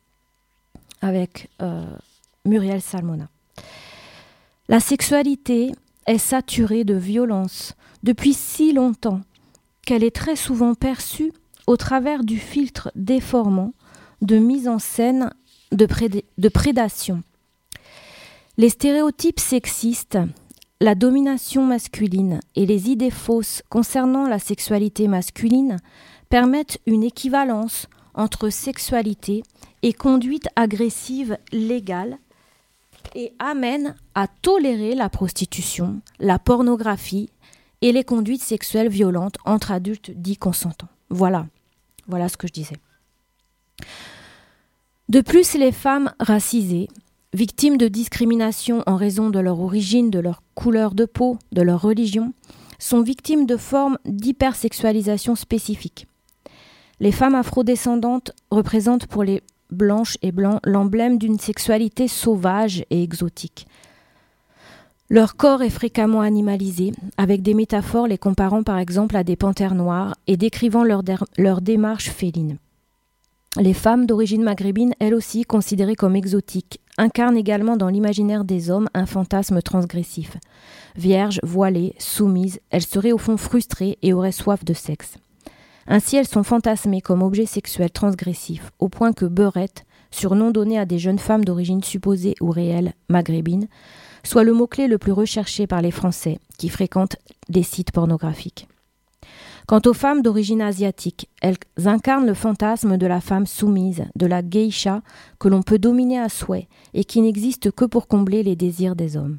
avec euh, Muriel Salmona. La sexualité est saturée de violence depuis si longtemps qu'elle est très souvent perçue au travers du filtre déformant de mise en scène de, préd- de prédation. Les stéréotypes sexistes, la domination masculine et les idées fausses concernant la sexualité masculine permettent une équivalence entre sexualité et conduite agressive légale et amènent à tolérer la prostitution, la pornographie et les conduites sexuelles violentes entre adultes dits consentants. Voilà, voilà ce que je disais. De plus, les femmes racisées, victimes de discrimination en raison de leur origine, de leur couleur de peau, de leur religion, sont victimes de formes d'hypersexualisation spécifiques. Les femmes afrodescendantes représentent pour les blanches et blancs l'emblème d'une sexualité sauvage et exotique. Leur corps est fréquemment animalisé, avec des métaphores les comparant par exemple à des panthères noires et décrivant leur, der- leur démarche féline. Les femmes d'origine maghrébine, elles aussi considérées comme exotiques, incarnent également dans l'imaginaire des hommes un fantasme transgressif. Vierges, voilées, soumises, elles seraient au fond frustrées et auraient soif de sexe. Ainsi, elles sont fantasmées comme objets sexuels transgressifs, au point que beurette, surnom donné à des jeunes femmes d'origine supposée ou réelle maghrébine, soit le mot-clé le plus recherché par les Français qui fréquentent des sites pornographiques. Quant aux femmes d'origine asiatique, elles incarnent le fantasme de la femme soumise, de la geisha, que l'on peut dominer à souhait et qui n'existe que pour combler les désirs des hommes.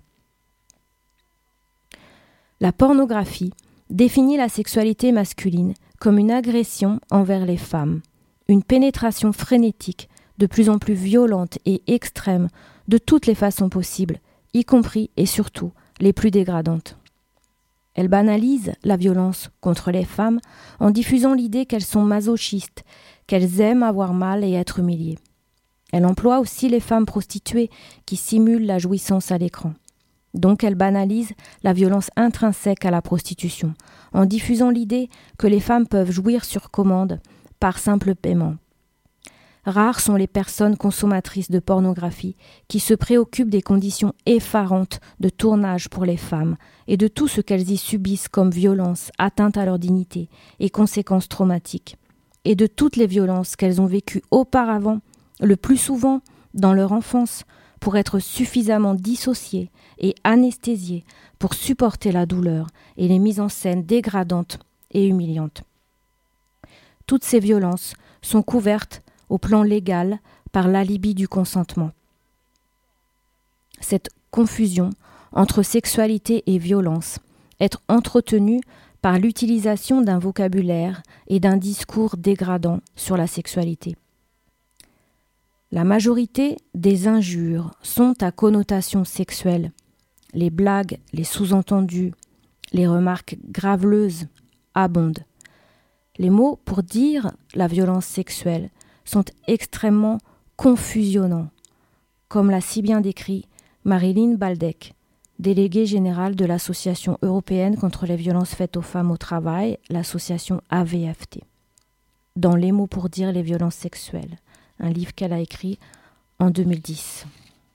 La pornographie définit la sexualité masculine comme une agression envers les femmes, une pénétration frénétique, de plus en plus violente et extrême, de toutes les façons possibles, y compris et surtout les plus dégradantes. Elle banalise la violence contre les femmes en diffusant l'idée qu'elles sont masochistes, qu'elles aiment avoir mal et être humiliées. Elle emploie aussi les femmes prostituées qui simulent la jouissance à l'écran. Donc elle banalise la violence intrinsèque à la prostitution, en diffusant l'idée que les femmes peuvent jouir sur commande par simple paiement. Rares sont les personnes consommatrices de pornographie qui se préoccupent des conditions effarantes de tournage pour les femmes et de tout ce qu'elles y subissent comme violence, atteinte à leur dignité et conséquences traumatiques, et de toutes les violences qu'elles ont vécues auparavant, le plus souvent dans leur enfance, pour être suffisamment dissociées et anesthésiées pour supporter la douleur et les mises en scène dégradantes et humiliantes. Toutes ces violences sont couvertes au plan légal par l'alibi du consentement. Cette confusion entre sexualité et violence est entretenue par l'utilisation d'un vocabulaire et d'un discours dégradant sur la sexualité. La majorité des injures sont à connotation sexuelle. Les blagues, les sous-entendus, les remarques graveleuses abondent. Les mots pour dire la violence sexuelle sont extrêmement confusionnants, comme l'a si bien décrit Marilyn Baldec, déléguée générale de l'Association européenne contre les violences faites aux femmes au travail, l'association A V F T, dans Les mots pour dire les violences sexuelles, un livre qu'elle a écrit en deux mille dix.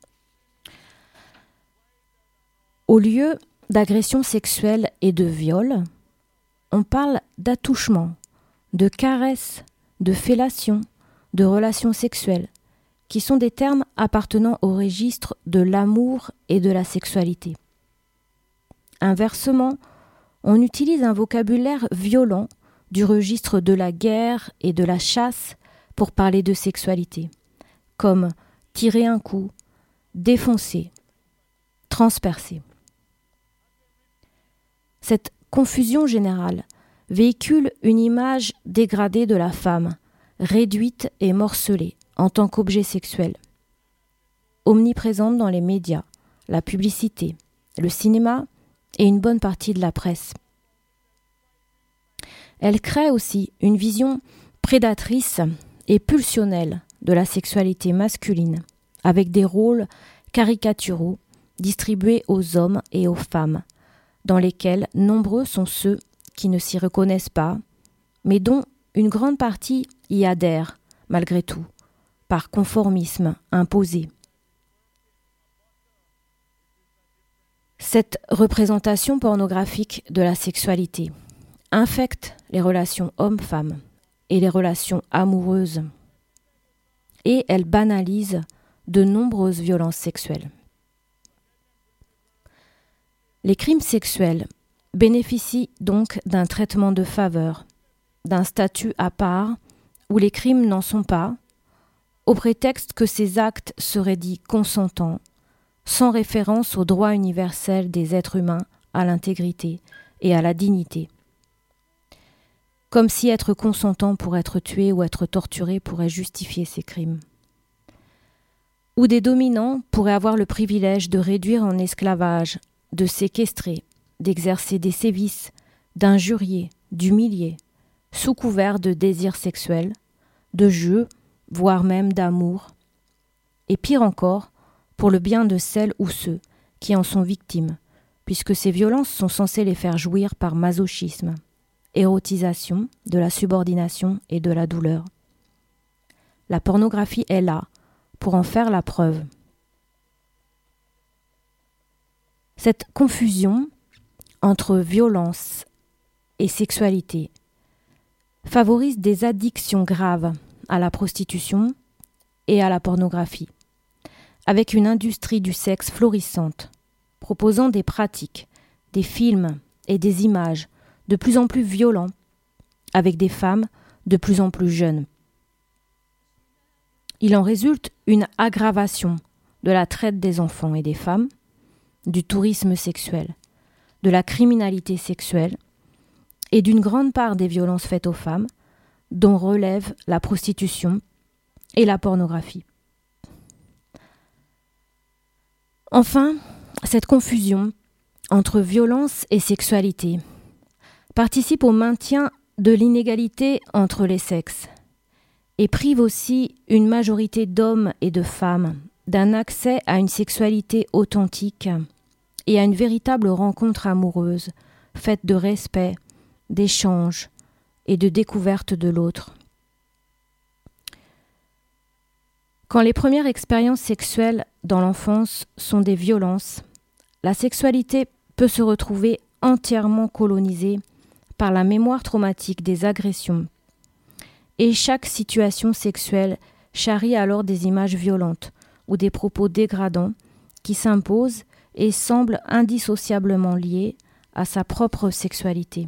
Au lieu d'agression sexuelle et de viol, on parle d'attouchement, de caresses, de fellation, de relations sexuelles, qui sont des termes appartenant au registre de l'amour et de la sexualité. Inversement, on utilise un vocabulaire violent du registre de la guerre et de la chasse pour parler de sexualité, comme tirer un coup, défoncer, transpercer. Cette confusion générale véhicule une image dégradée de la femme, réduite et morcelée en tant qu'objet sexuel, omniprésente dans les médias, la publicité, le cinéma et une bonne partie de la presse. Elle crée aussi une vision prédatrice et pulsionnelle de la sexualité masculine, avec des rôles caricaturaux distribués aux hommes et aux femmes, dans lesquels nombreux sont ceux qui ne s'y reconnaissent pas, mais dont une grande partie y adhère, malgré tout, par conformisme imposé. Cette représentation pornographique de la sexualité infecte les relations hommes-femmes et les relations amoureuses, et elle banalise de nombreuses violences sexuelles. Les crimes sexuels bénéficient donc d'un traitement de faveur, d'un statut à part où les crimes n'en sont pas, au prétexte que ces actes seraient dits consentants, sans référence au droit universel des êtres humains à l'intégrité et à la dignité. Comme si être consentant pour être tué ou être torturé pourrait justifier ces crimes. Ou des dominants pourraient avoir le privilège de réduire en esclavage, de séquestrer, d'exercer des sévices, d'injurier, d'humilier, sous couvert de désirs sexuels, de jeu, voire même d'amour, et pire encore, pour le bien de celles ou ceux qui en sont victimes, puisque ces violences sont censées les faire jouir par masochisme, érotisation de la subordination et de la douleur. La pornographie est là pour en faire la preuve. Cette confusion entre violence et sexualité favorise des addictions graves à la prostitution et à la pornographie, avec une industrie du sexe florissante, proposant des pratiques, des films et des images de plus en plus violents, avec des femmes de plus en plus jeunes. Il en résulte une aggravation de la traite des enfants et des femmes, du tourisme sexuel, de la criminalité sexuelle et d'une grande part des violences faites aux femmes, dont relèvent la prostitution et la pornographie. Enfin, cette confusion entre violence et sexualité participe au maintien de l'inégalité entre les sexes et prive aussi une majorité d'hommes et de femmes d'un accès à une sexualité authentique et à une véritable rencontre amoureuse faite de respect, d'échange et de découverte de l'autre. Quand les premières expériences sexuelles dans l'enfance sont des violences, la sexualité peut se retrouver entièrement colonisée par la mémoire traumatique des agressions. Et chaque situation sexuelle charrie alors des images violentes ou des propos dégradants qui s'imposent et semblent indissociablement liés à sa propre sexualité.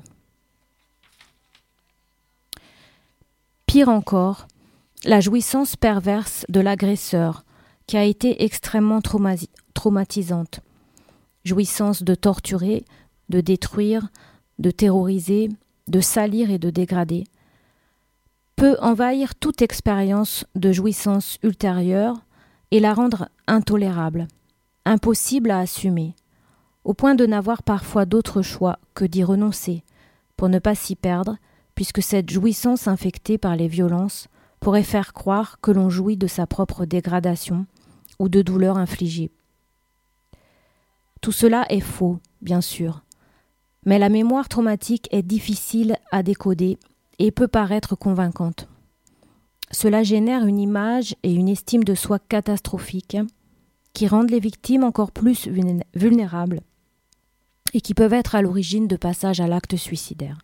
Pire encore, la jouissance perverse de l'agresseur qui a été extrêmement traumasi- traumatisante. Jouissance de torturer, de détruire, de terroriser, de salir et de dégrader, peut envahir toute expérience de jouissance ultérieure et la rendre intolérable, impossible à assumer, au point de n'avoir parfois d'autre choix que d'y renoncer, pour ne pas s'y perdre, puisque cette jouissance infectée par les violences pourrait faire croire que l'on jouit de sa propre dégradation ou de douleur infligée. Tout cela est faux, bien sûr, mais la mémoire traumatique est difficile à décoder et peut paraître convaincante. Cela génère une image et une estime de soi catastrophiques qui rendent les victimes encore plus vulnérables et qui peuvent être à l'origine de passages à l'acte suicidaire.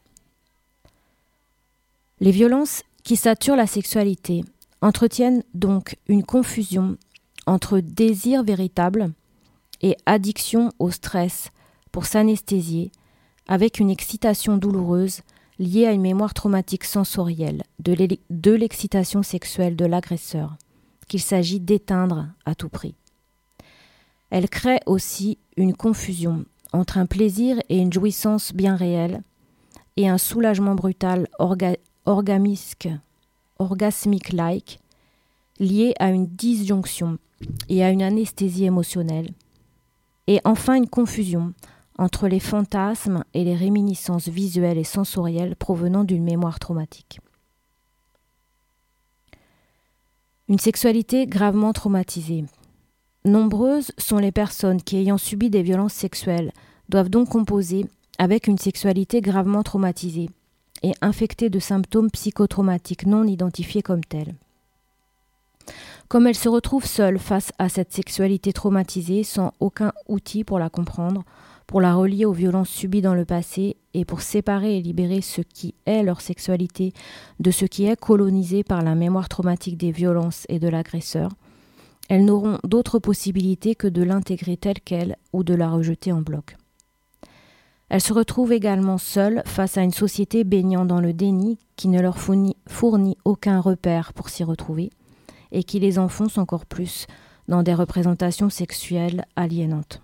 Les violences qui saturent la sexualité entretiennent donc une confusion entre désir véritable et addiction au stress pour s'anesthésier avec une excitation douloureuse liée à une mémoire traumatique sensorielle de, l'é- de l'excitation sexuelle de l'agresseur, qu'il s'agit d'éteindre à tout prix. Elle crée aussi une confusion entre un plaisir et une jouissance bien réelle et un soulagement brutal orga- orgasmique, orgasmique-like lié à une disjonction et à une anesthésie émotionnelle, et enfin une confusion entre les fantasmes et les réminiscences visuelles et sensorielles provenant d'une mémoire traumatique. Une sexualité gravement traumatisée. Nombreuses sont les personnes qui, ayant subi des violences sexuelles, doivent donc composer avec une sexualité gravement traumatisée et infectée de symptômes psychotraumatiques non identifiés comme tels. Comme elles se retrouvent seules face à cette sexualité traumatisée, sans aucun outil pour la comprendre, pour la relier aux violences subies dans le passé et pour séparer et libérer ce qui est leur sexualité de ce qui est colonisé par la mémoire traumatique des violences et de l'agresseur, elles n'auront d'autre possibilité que de l'intégrer telle qu'elle ou de la rejeter en bloc. Elles se retrouvent également seules face à une société baignant dans le déni qui ne leur fournit, fournit aucun repère pour s'y retrouver et qui les enfonce encore plus dans des représentations sexuelles aliénantes.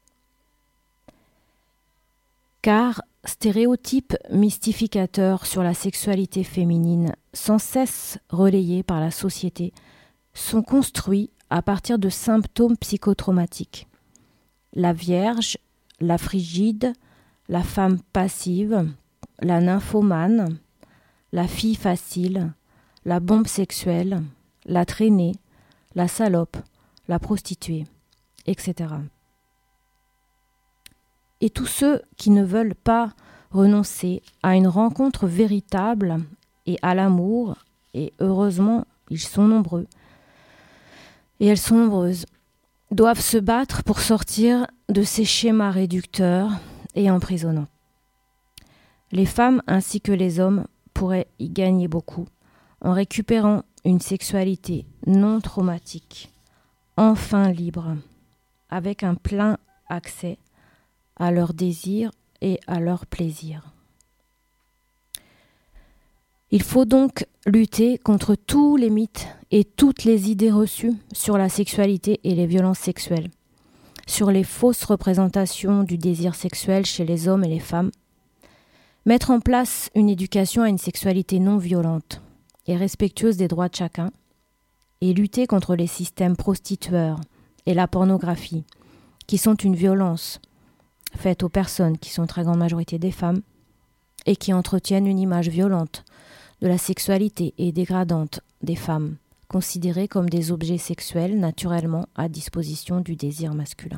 Car stéréotypes mystificateurs sur la sexualité féminine, sans cesse relayés par la société, sont construits à partir de symptômes psychotraumatiques. La vierge, la frigide, la femme passive, la nymphomane, la fille facile, la bombe sexuelle, la traînée, la salope, la prostituée, et cetera. Et tous ceux qui ne veulent pas renoncer à une rencontre véritable et à l'amour, et heureusement, ils sont nombreux, et elles sont nombreuses, doivent se battre pour sortir de ces schémas réducteurs et emprisonnants. Les femmes ainsi que les hommes pourraient y gagner beaucoup en récupérant une sexualité non traumatique, enfin libre, avec un plein accès à leurs désirs et à leurs plaisirs. Il faut donc lutter contre tous les mythes et toutes les idées reçues sur la sexualité et les violences sexuelles, sur les fausses représentations du désir sexuel chez les hommes et les femmes, mettre en place une éducation à une sexualité non violente et respectueuse des droits de chacun, et lutter contre les systèmes prostitueurs et la pornographie, qui sont une violence faite aux personnes qui sont en très grande majorité des femmes et qui entretiennent une image violente de la sexualité et dégradante des femmes, considérées comme des objets sexuels naturellement à disposition du désir masculin.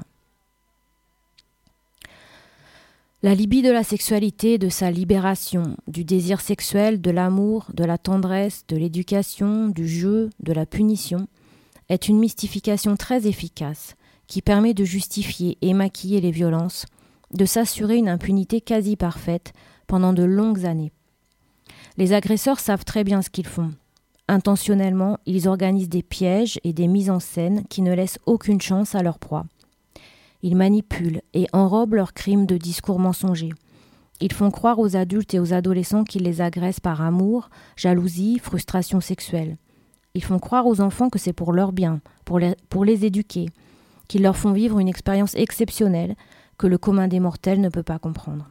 La libye de la sexualité, de sa libération, du désir sexuel, de l'amour, de la tendresse, de l'éducation, du jeu, de la punition, est une mystification très efficace qui permet de justifier et maquiller les violences, de s'assurer une impunité quasi parfaite pendant de longues années. Les agresseurs savent très bien ce qu'ils font. Intentionnellement, ils organisent des pièges et des mises en scène qui ne laissent aucune chance à leur proie. Ils manipulent et enrobent leurs crimes de discours mensongers. Ils font croire aux adultes et aux adolescents qu'ils les agressent par amour, jalousie, frustration sexuelle. Ils font croire aux enfants que c'est pour leur bien, pour les, pour les éduquer, qu'ils leur font vivre une expérience exceptionnelle que le commun des mortels ne peut pas comprendre.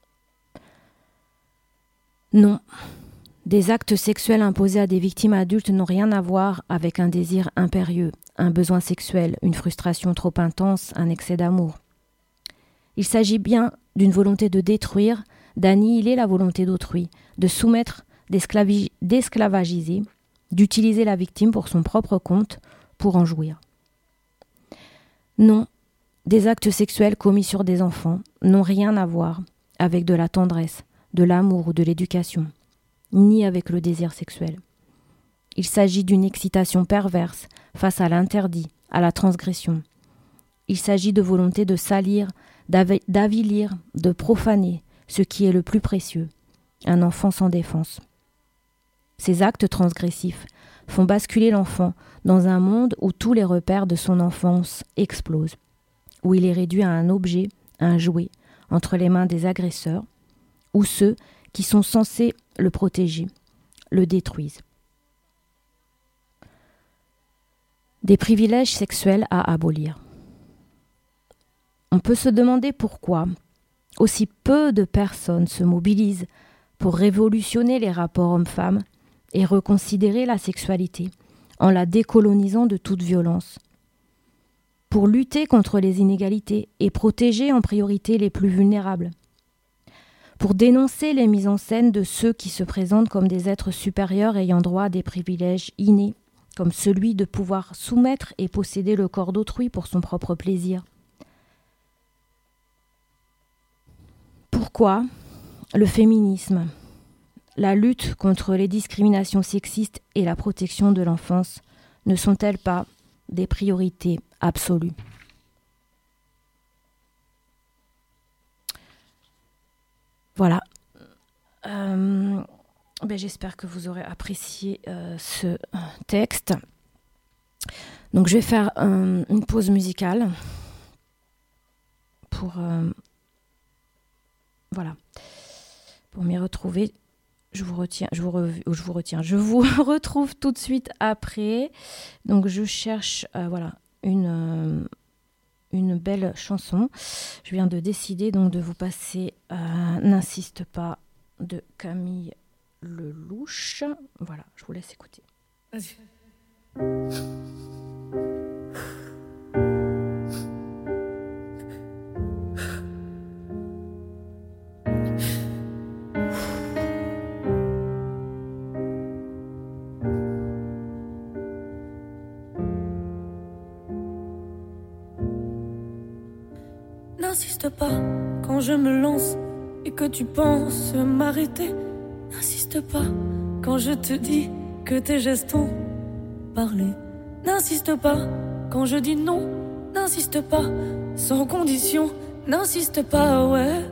Non, des actes sexuels imposés à des victimes adultes n'ont rien à voir avec un désir impérieux, un besoin sexuel, une frustration trop intense, un excès d'amour. Il s'agit bien d'une volonté de détruire, d'annihiler la volonté d'autrui, de soumettre, d'esclavi- d'esclavagiser, d'utiliser la victime pour son propre compte, pour en jouir. Non, des actes sexuels commis sur des enfants n'ont rien à voir avec de la tendresse, de l'amour ou de l'éducation, ni avec le désir sexuel. Il s'agit d'une excitation perverse face à l'interdit, à la transgression. Il s'agit de volonté de salir, d'av- d'avilir, de profaner ce qui est le plus précieux, un enfant sans défense. Ces actes transgressifs font basculer l'enfant dans un monde où tous les repères de son enfance explosent, où il est réduit à un objet, un jouet, entre les mains des agresseurs, où ceux qui sont censés le protéger le détruisent. Des privilèges sexuels à abolir. On peut se demander pourquoi aussi peu de personnes se mobilisent pour révolutionner les rapports hommes-femmes et reconsidérer la sexualité en la décolonisant de toute violence, pour lutter contre les inégalités et protéger en priorité les plus vulnérables, pour dénoncer les mises en scène de ceux qui se présentent comme des êtres supérieurs ayant droit à des privilèges innés, comme celui de pouvoir soumettre et posséder le corps d'autrui pour son propre plaisir. Pourquoi le féminisme, la lutte contre les discriminations sexistes et la protection de l'enfance ne sont-elles pas des priorités absolues ? Voilà. Euh, ben j'espère que vous aurez apprécié euh, ce texte. Donc je vais faire euh, une pause musicale pour euh, voilà pour m'y retrouver. Je vous retiens, je vous, re, je vous retiens, je vous retrouve tout de suite après. Donc je cherche euh, voilà une euh, une belle chanson. Je viens de décider donc de vous passer euh, N'insiste pas de Camille Lelouch. Voilà, je vous laisse écouter. Vas-y. N'insiste pas quand je me lance et que tu penses m'arrêter. N'insiste pas quand je te dis que tes gestes ont parlé. N'insiste pas quand je dis non. N'insiste pas sans condition. N'insiste pas, ouais.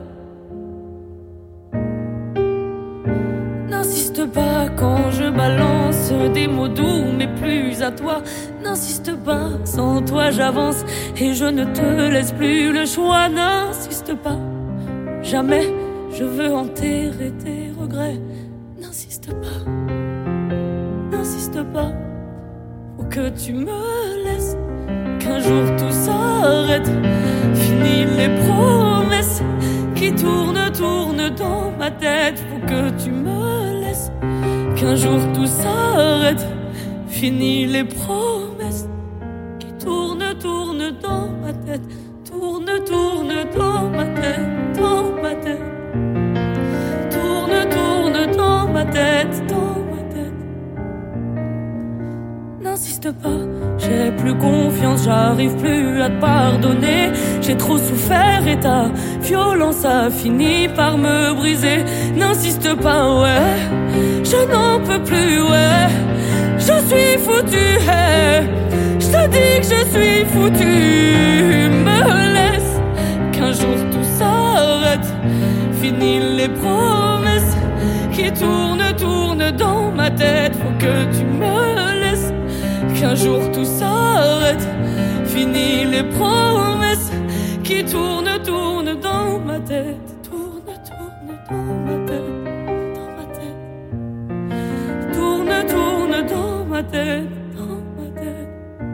N'insiste pas quand je balance des mots doux mais plus à toi. N'insiste pas, sans toi j'avance et je ne te laisse plus le choix. N'insiste pas, jamais je veux enterrer tes regrets. N'insiste pas, n'insiste pas, faut que tu me laisses, qu'un jour tout s'arrête. Fini les promesses qui tournent, tournent dans ma tête. Faut que tu me laisses, qu'un jour tout s'arrête. Fini les promesses qui tournent, tournent dans ma tête. Tourne, tourne dans ma tête, dans ma tête. Tourne, tourne dans ma tête, dans ma tête. N'insiste pas, j'ai plus confiance, j'arrive plus à te pardonner. J'ai trop souffert et ta violence a fini par me briser. N'insiste pas, ouais, je n'en peux plus, ouais. je suis foutue, hey. Je te dis que je suis foutue. Me laisse qu'un jour tout s'arrête. Fini les promesses qui tournent, tournent dans ma tête. Faut que tu me laisses qu'un jour tout s'arrête. Fini les promesses qui tournent, tournent dans ma tête. Tourne, tourne dans ma tête, dans ma tête. Tourne, tourne dans ma tête, dans ma tête.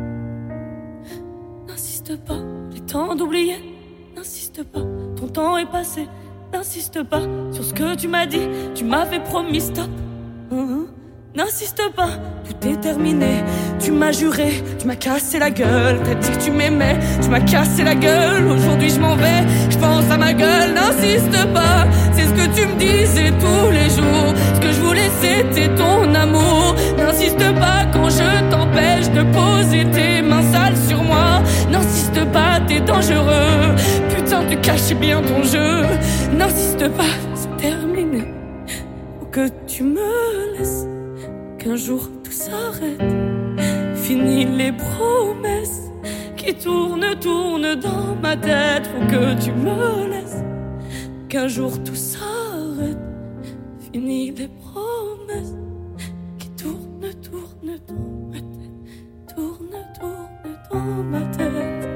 N'insiste pas, j'ai temps d'oublier. N'insiste pas, ton temps est passé. N'insiste pas sur ce que tu m'as dit. Tu m'avais promis stop. Uh-huh. N'insiste pas, tout est terminé. Tu m'as juré, tu m'as cassé la gueule. T'as dit que tu m'aimais, tu m'as cassé la gueule. Aujourd'hui je m'en vais, je pense à ma gueule. N'insiste pas, c'est ce que tu me disais tous les jours. Ce que je voulais c'était ton amour. N'insiste pas quand je t'empêche de poser tes mains sales sur moi. N'insiste pas, t'es dangereux. Putain, tu cachais bien ton jeu. N'insiste pas, c'est terminé. Faut que tu me laisses qu'un jour tout s'arrête. Fini les promesses qui tournent, tournent dans ma tête. Faut que tu me laisses qu'un jour tout s'arrête. Fini les promesses qui tournent, tournent dans ma tête. Tournent, tournent dans ma tête.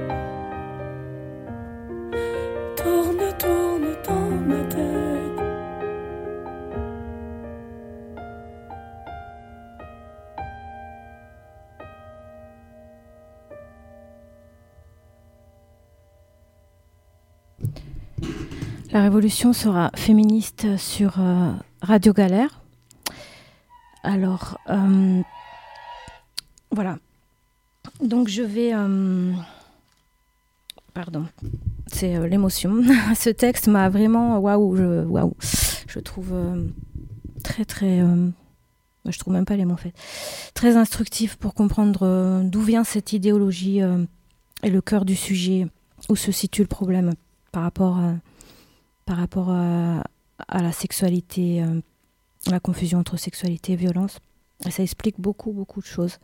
Tourne, tourne dans ma tête. La Révolution sera féministe sur euh, Radio Galère. Alors, euh, voilà. Donc je vais... Euh, pardon, c'est euh, l'émotion. Ce texte m'a vraiment... Waouh, je, waouh, je trouve euh, très très... Euh, je trouve même pas les mots en fait. Très instructif pour comprendre euh, d'où vient cette idéologie euh, et le cœur du sujet, où se situe le problème par rapport à... par rapport à, à la sexualité, euh, la confusion entre sexualité et violence. Et ça explique beaucoup, beaucoup de choses.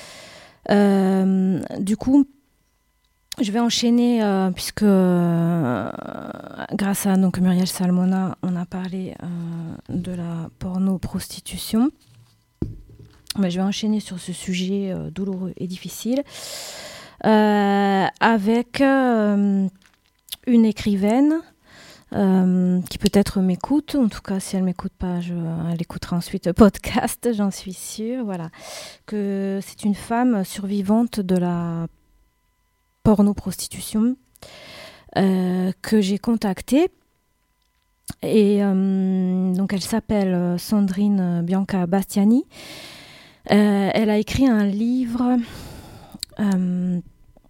Euh, du coup, je vais enchaîner, euh, puisque euh, grâce à donc, Muriel Salmona, on a parlé euh, de la porno-prostitution. Mais je vais enchaîner sur ce sujet euh, douloureux et difficile, euh, avec euh, une écrivaine Euh, qui peut-être m'écoute, en tout cas si elle ne m'écoute pas, je, elle écoutera ensuite le podcast, j'en suis sûre, voilà, que c'est une femme survivante de la porno-prostitution euh, que j'ai contactée, et euh, donc elle s'appelle Sandrine Bianca Bastiani. Euh, elle a écrit un livre euh,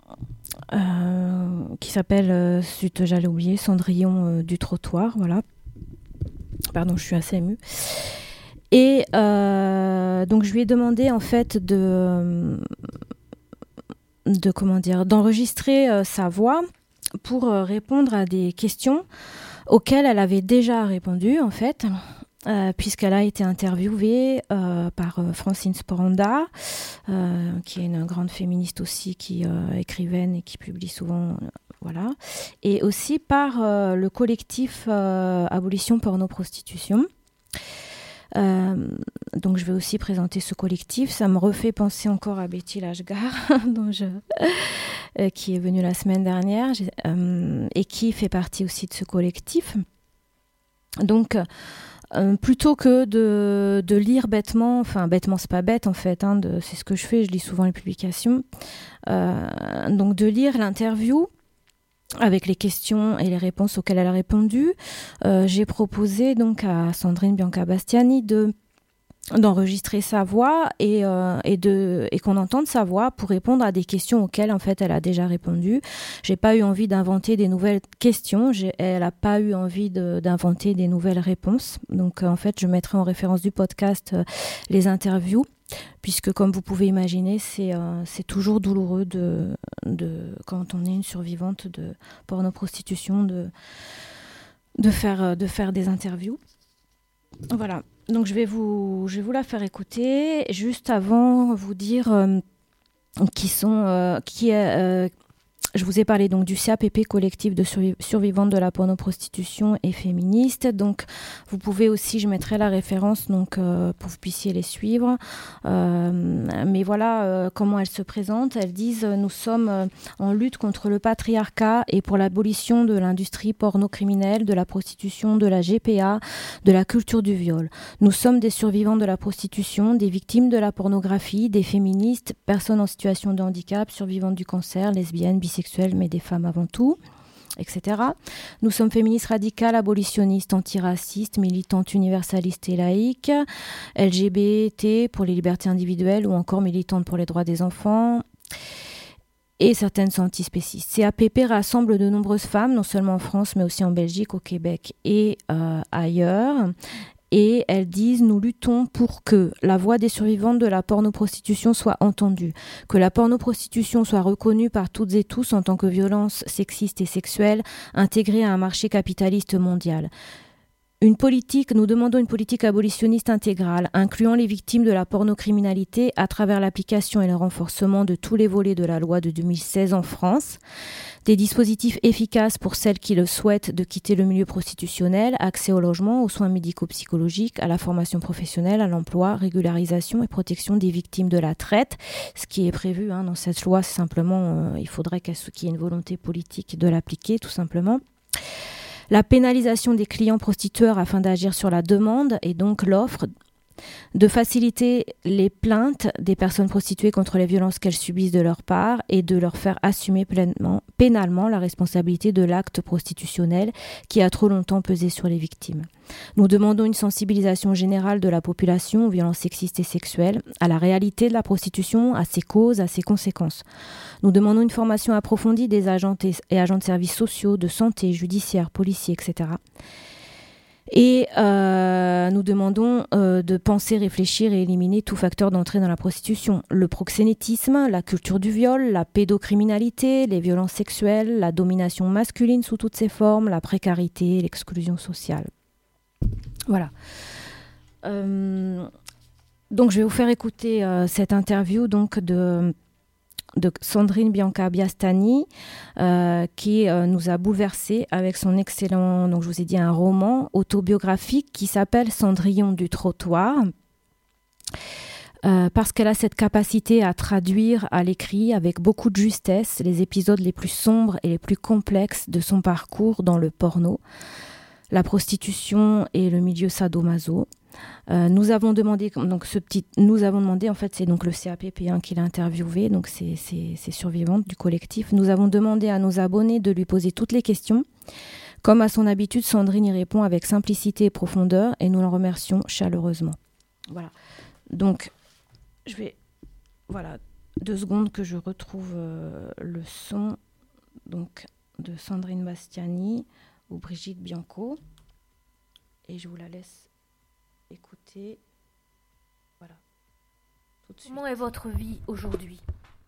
Euh, qui s'appelle, euh, zut, j'allais oublier, Cendrillon euh, du trottoir, voilà. Pardon, je suis assez émue. Et euh, donc je lui ai demandé en fait de, de comment dire, d'enregistrer euh, sa voix pour euh, répondre à des questions auxquelles elle avait déjà répondu en fait. Euh, puisqu'elle a été interviewée euh, par euh, Francine Sporanda, euh, qui est une grande féministe aussi, qui est euh, écrivaine et qui publie souvent, euh, voilà, et aussi par euh, le collectif euh, Abolition Porno-Prostitution. Euh, donc je vais aussi présenter ce collectif. Ça me refait penser encore à Betty Lashgar, dont je, euh, qui est venue la semaine dernière, euh, et qui fait partie aussi de ce collectif. Donc Euh, plutôt que de, de lire bêtement, enfin bêtement c'est pas bête en fait, hein, de, c'est ce que je fais, je lis souvent les publications, euh, donc de lire l'interview avec les questions et les réponses auxquelles elle a répondu, euh, j'ai proposé donc à Sandrine Bianca Bastiani de d'enregistrer sa voix et, euh, et, de, et qu'on entende sa voix pour répondre à des questions auxquelles en fait elle a déjà répondu. J'ai pas eu envie d'inventer des nouvelles questions, j'ai, elle a pas eu envie de, d'inventer des nouvelles réponses. Donc euh, en fait je mettrai en référence du podcast euh, les interviews, puisque comme vous pouvez imaginer c'est, euh, c'est toujours douloureux de, de, quand on est une survivante de porno-prostitution de, de, faire, de faire des interviews. Voilà, donc je vais vous, je vais vous la faire écouter. Juste avant, vous dire euh, qui sont, euh, qui est, euh, je vous ai parlé donc du C A P P, collectif de survi- survivantes de la pornoprostitution et féministes. Donc, vous pouvez aussi, je mettrai la référence donc euh, pour que vous puissiez les suivre. Euh, mais voilà euh, comment elles se présentent. Elles disent euh, nous sommes euh, en lutte contre le patriarcat et pour l'abolition de l'industrie porno-criminelle, de la prostitution, de la G P A, de la culture du viol. Nous sommes des survivants de la prostitution, des victimes de la pornographie, des féministes, personnes en situation de handicap, survivantes du cancer, lesbiennes, bisexuelles, mais des femmes avant tout, et cetera. Nous sommes féministes radicales, abolitionnistes, antiracistes, militantes universalistes et laïques, L G B T pour les libertés individuelles ou encore militantes pour les droits des enfants. Et certaines sont antispécistes. C A P P rassemble de nombreuses femmes, non seulement en France, mais aussi en Belgique, au Québec et euh, ailleurs. Et elles disent, nous luttons pour que la voix des survivantes de la pornoprostitution soit entendue, que la pornoprostitution soit reconnue par toutes et tous en tant que violence sexiste et sexuelle intégrée à un marché capitaliste mondial. Une politique, nous demandons une politique abolitionniste intégrale, incluant les victimes de la pornocriminalité à travers l'application et le renforcement de tous les volets de la loi de deux mille seize en France, des dispositifs efficaces pour celles qui le souhaitent de quitter le milieu prostitutionnel, accès au logement, aux soins médico-psychologiques, à la formation professionnelle, à l'emploi, régularisation et protection des victimes de la traite. Ce qui est prévu hein, dans cette loi, c'est simplement, euh, il faudrait qu'il y ait une volonté politique de l'appliquer, tout simplement. La pénalisation des clients prostitueurs afin d'agir sur la demande et donc l'offre, de faciliter les plaintes des personnes prostituées contre les violences qu'elles subissent de leur part et de leur faire assumer pleinement, pénalement la responsabilité de l'acte prostitutionnel qui a trop longtemps pesé sur les victimes. Nous demandons une sensibilisation générale de la population aux violences sexistes et sexuelles, à la réalité de la prostitution, à ses causes, à ses conséquences. Nous demandons une formation approfondie des agents et agents de services sociaux, de santé, judiciaires, policiers, et cetera. Et euh, nous demandons euh, de penser, réfléchir et éliminer tout facteur d'entrée dans la prostitution. Le proxénétisme, la culture du viol, la pédocriminalité, les violences sexuelles, la domination masculine sous toutes ses formes, la précarité, l'exclusion sociale. Voilà. Euh, donc je vais vous faire écouter euh, cette interview donc de... de Sandrine Bianca Biastani, euh, qui euh, nous a bouleversés avec son excellent, donc je vous ai dit, un roman autobiographique qui s'appelle Cendrillon du trottoir, euh, parce qu'elle a cette capacité à traduire à l'écrit avec beaucoup de justesse les épisodes les plus sombres et les plus complexes de son parcours dans le porno, la prostitution et le milieu sadomaso. Euh, nous avons demandé, donc ce petit, nous avons demandé, en fait, c'est donc le C A P P hein, qui l'a interviewé, donc c'est, c'est, c'est survivante du collectif. Nous avons demandé à nos abonnés de lui poser toutes les questions. Comme à son habitude, Sandrine y répond avec simplicité et profondeur, et nous l'en remercions chaleureusement. Voilà. Donc, je vais, voilà, deux secondes que je retrouve euh, le son, donc de Sandrine Bastiani ou Brigitte Bianco, et je vous la laisse. Écoutez, voilà, tout de suite. Comment est votre vie aujourd'hui ?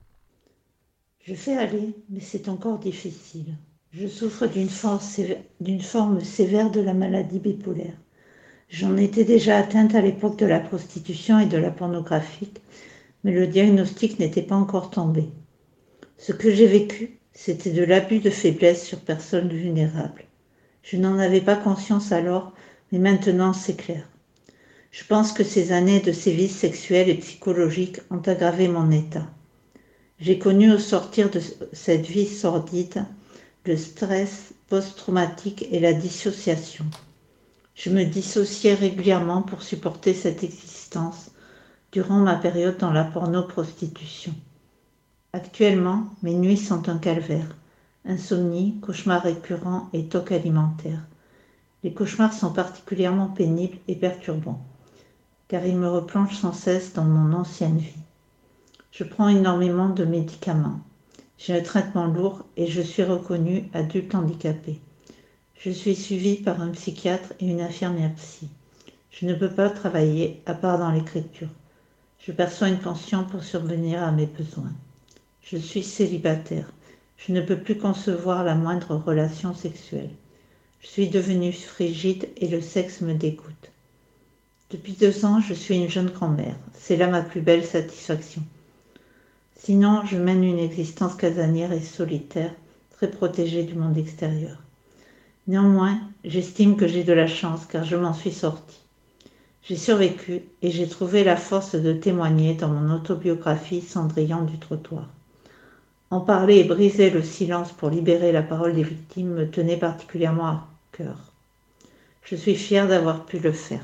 Je fais aller, mais c'est encore difficile. Je souffre d'une, force sévère, d'une forme sévère de la maladie bipolaire. J'en étais déjà atteinte à l'époque de la prostitution et de la pornographie, mais le diagnostic n'était pas encore tombé. Ce que j'ai vécu, c'était de l'abus de faiblesse sur personnes vulnérables. Je n'en avais pas conscience alors, mais maintenant c'est clair. Je pense que ces années de sévices sexuels et psychologiques ont aggravé mon état. J'ai connu au sortir de cette vie sordide le stress post-traumatique et la dissociation. Je me dissociais régulièrement pour supporter cette existence durant ma période dans la porno-prostitution. Actuellement, mes nuits sont un calvaire. Insomnie, cauchemars récurrents et tocs alimentaires. Les cauchemars sont particulièrement pénibles et perturbants, car ils me replongent sans cesse dans mon ancienne vie. Je prends énormément de médicaments. J'ai un traitement lourd et je suis reconnue adulte handicapée. Je suis suivie par un psychiatre et une infirmière psy. Je ne peux pas travailler à part dans l'écriture. Je perçois une pension pour subvenir à mes besoins. Je suis célibataire. Je ne peux plus concevoir la moindre relation sexuelle. Je suis devenue frigide et le sexe me dégoûte. Depuis deux ans, je suis une jeune grand-mère. C'est là ma plus belle satisfaction. Sinon, je mène une existence casanière et solitaire, très protégée du monde extérieur. Néanmoins, j'estime que j'ai de la chance car je m'en suis sortie. J'ai survécu et j'ai trouvé la force de témoigner dans mon autobiographie Cendrillon du trottoir. En parler et briser le silence pour libérer la parole des victimes me tenait particulièrement à cœur. Je suis fière d'avoir pu le faire.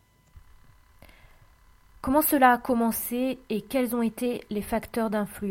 Comment cela a commencé et quels ont été les facteurs d'influence ?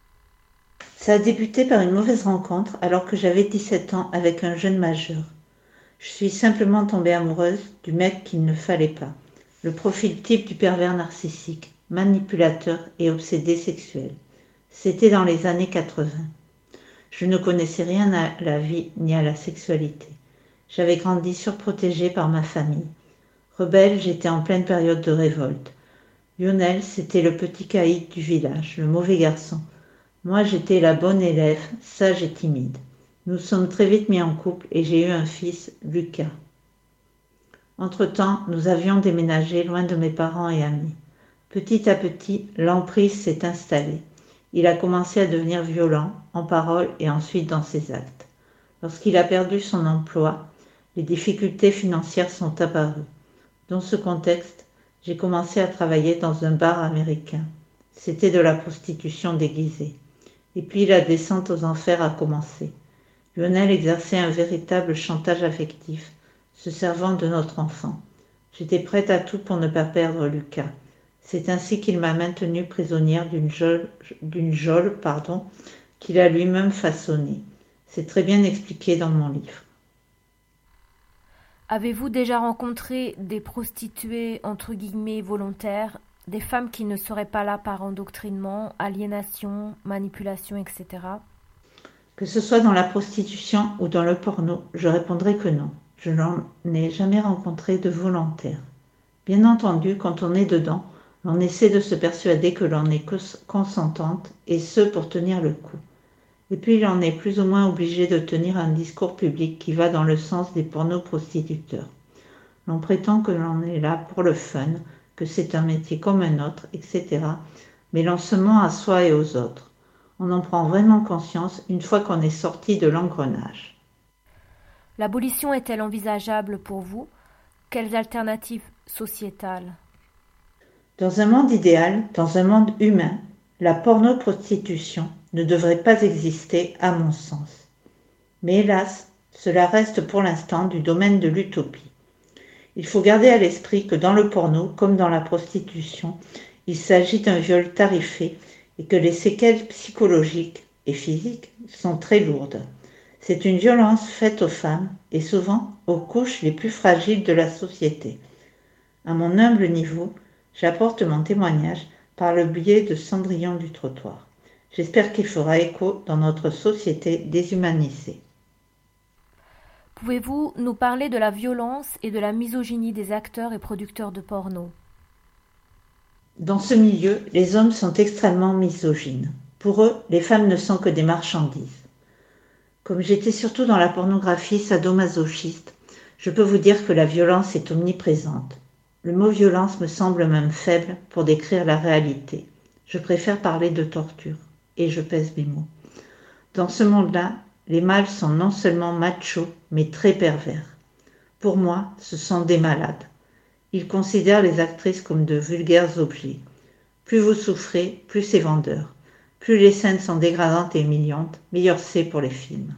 Ça a débuté par une mauvaise rencontre alors que j'avais dix-sept ans avec un jeune majeur. Je suis simplement tombée amoureuse du mec qu'il ne fallait pas. Le profil type du pervers narcissique, manipulateur et obsédé sexuel. C'était dans les années quatre-vingts. Je ne connaissais rien à la vie ni à la sexualité. J'avais grandi surprotégée par ma famille. Rebelle, j'étais en pleine période de révolte. Lionel, c'était le petit caïd du village, le mauvais garçon. Moi, j'étais la bonne élève, sage et timide. Nous sommes très vite mis en couple et j'ai eu un fils, Lucas. Entre-temps, nous avions déménagé loin de mes parents et amis. Petit à petit, l'emprise s'est installée. Il a commencé à devenir violent, en parole et ensuite dans ses actes. Lorsqu'il a perdu son emploi, les difficultés financières sont apparues. Dans ce contexte, j'ai commencé à travailler dans un bar américain. C'était de la prostitution déguisée. Et puis la descente aux enfers a commencé. Lionel exerçait un véritable chantage affectif, se servant de notre enfant. J'étais prête à tout pour ne pas perdre Lucas. C'est ainsi qu'il m'a maintenue prisonnière d'une geôle, d'une geôle pardon, qu'il a lui-même façonnée. C'est très bien expliqué dans mon livre. Avez-vous déjà rencontré des prostituées entre guillemets volontaires, des femmes qui ne seraient pas là par endoctrinement, aliénation, manipulation, et cetera. Que ce soit dans la prostitution ou dans le porno, je répondrai que non. Je n'en ai jamais rencontré de volontaires. Bien entendu, quand on est dedans, on essaie de se persuader que l'on est consentante, et ce pour tenir le coup. Et puis l'on est plus ou moins obligé de tenir un discours public qui va dans le sens des porno-prostituteurs. L'on prétend que l'on est là pour le fun, que c'est un métier comme un autre, et cetera. Mais l'on se ment à soi et aux autres. On en prend vraiment conscience une fois qu'on est sorti de l'engrenage. L'abolition est-elle envisageable pour vous ? Quelles alternatives sociétales ? Dans un monde idéal, dans un monde humain, la porno-prostitution ne devrait pas exister à mon sens. Mais hélas, cela reste pour l'instant du domaine de l'utopie. Il faut garder à l'esprit que dans le porno, comme dans la prostitution, il s'agit d'un viol tarifé et que les séquelles psychologiques et physiques sont très lourdes. C'est une violence faite aux femmes et souvent aux couches les plus fragiles de la société. À mon humble niveau, j'apporte mon témoignage par le biais de Cendrillon du trottoir. J'espère qu'il fera écho dans notre société déshumanisée. Pouvez-vous nous parler de la violence et de la misogynie des acteurs et producteurs de porno ? Dans ce milieu, les hommes sont extrêmement misogynes. Pour eux, les femmes ne sont que des marchandises. Comme j'étais surtout dans la pornographie sadomasochiste, je peux vous dire que la violence est omniprésente. Le mot violence me semble même faible pour décrire la réalité. Je préfère parler de torture, et je pèse mes mots. Dans ce monde-là, les mâles sont non seulement machos, mais très pervers. Pour moi, ce sont des malades. Ils considèrent les actrices comme de vulgaires objets. Plus vous souffrez, plus c'est vendeur. Plus les scènes sont dégradantes et humiliantes, meilleur c'est pour les films.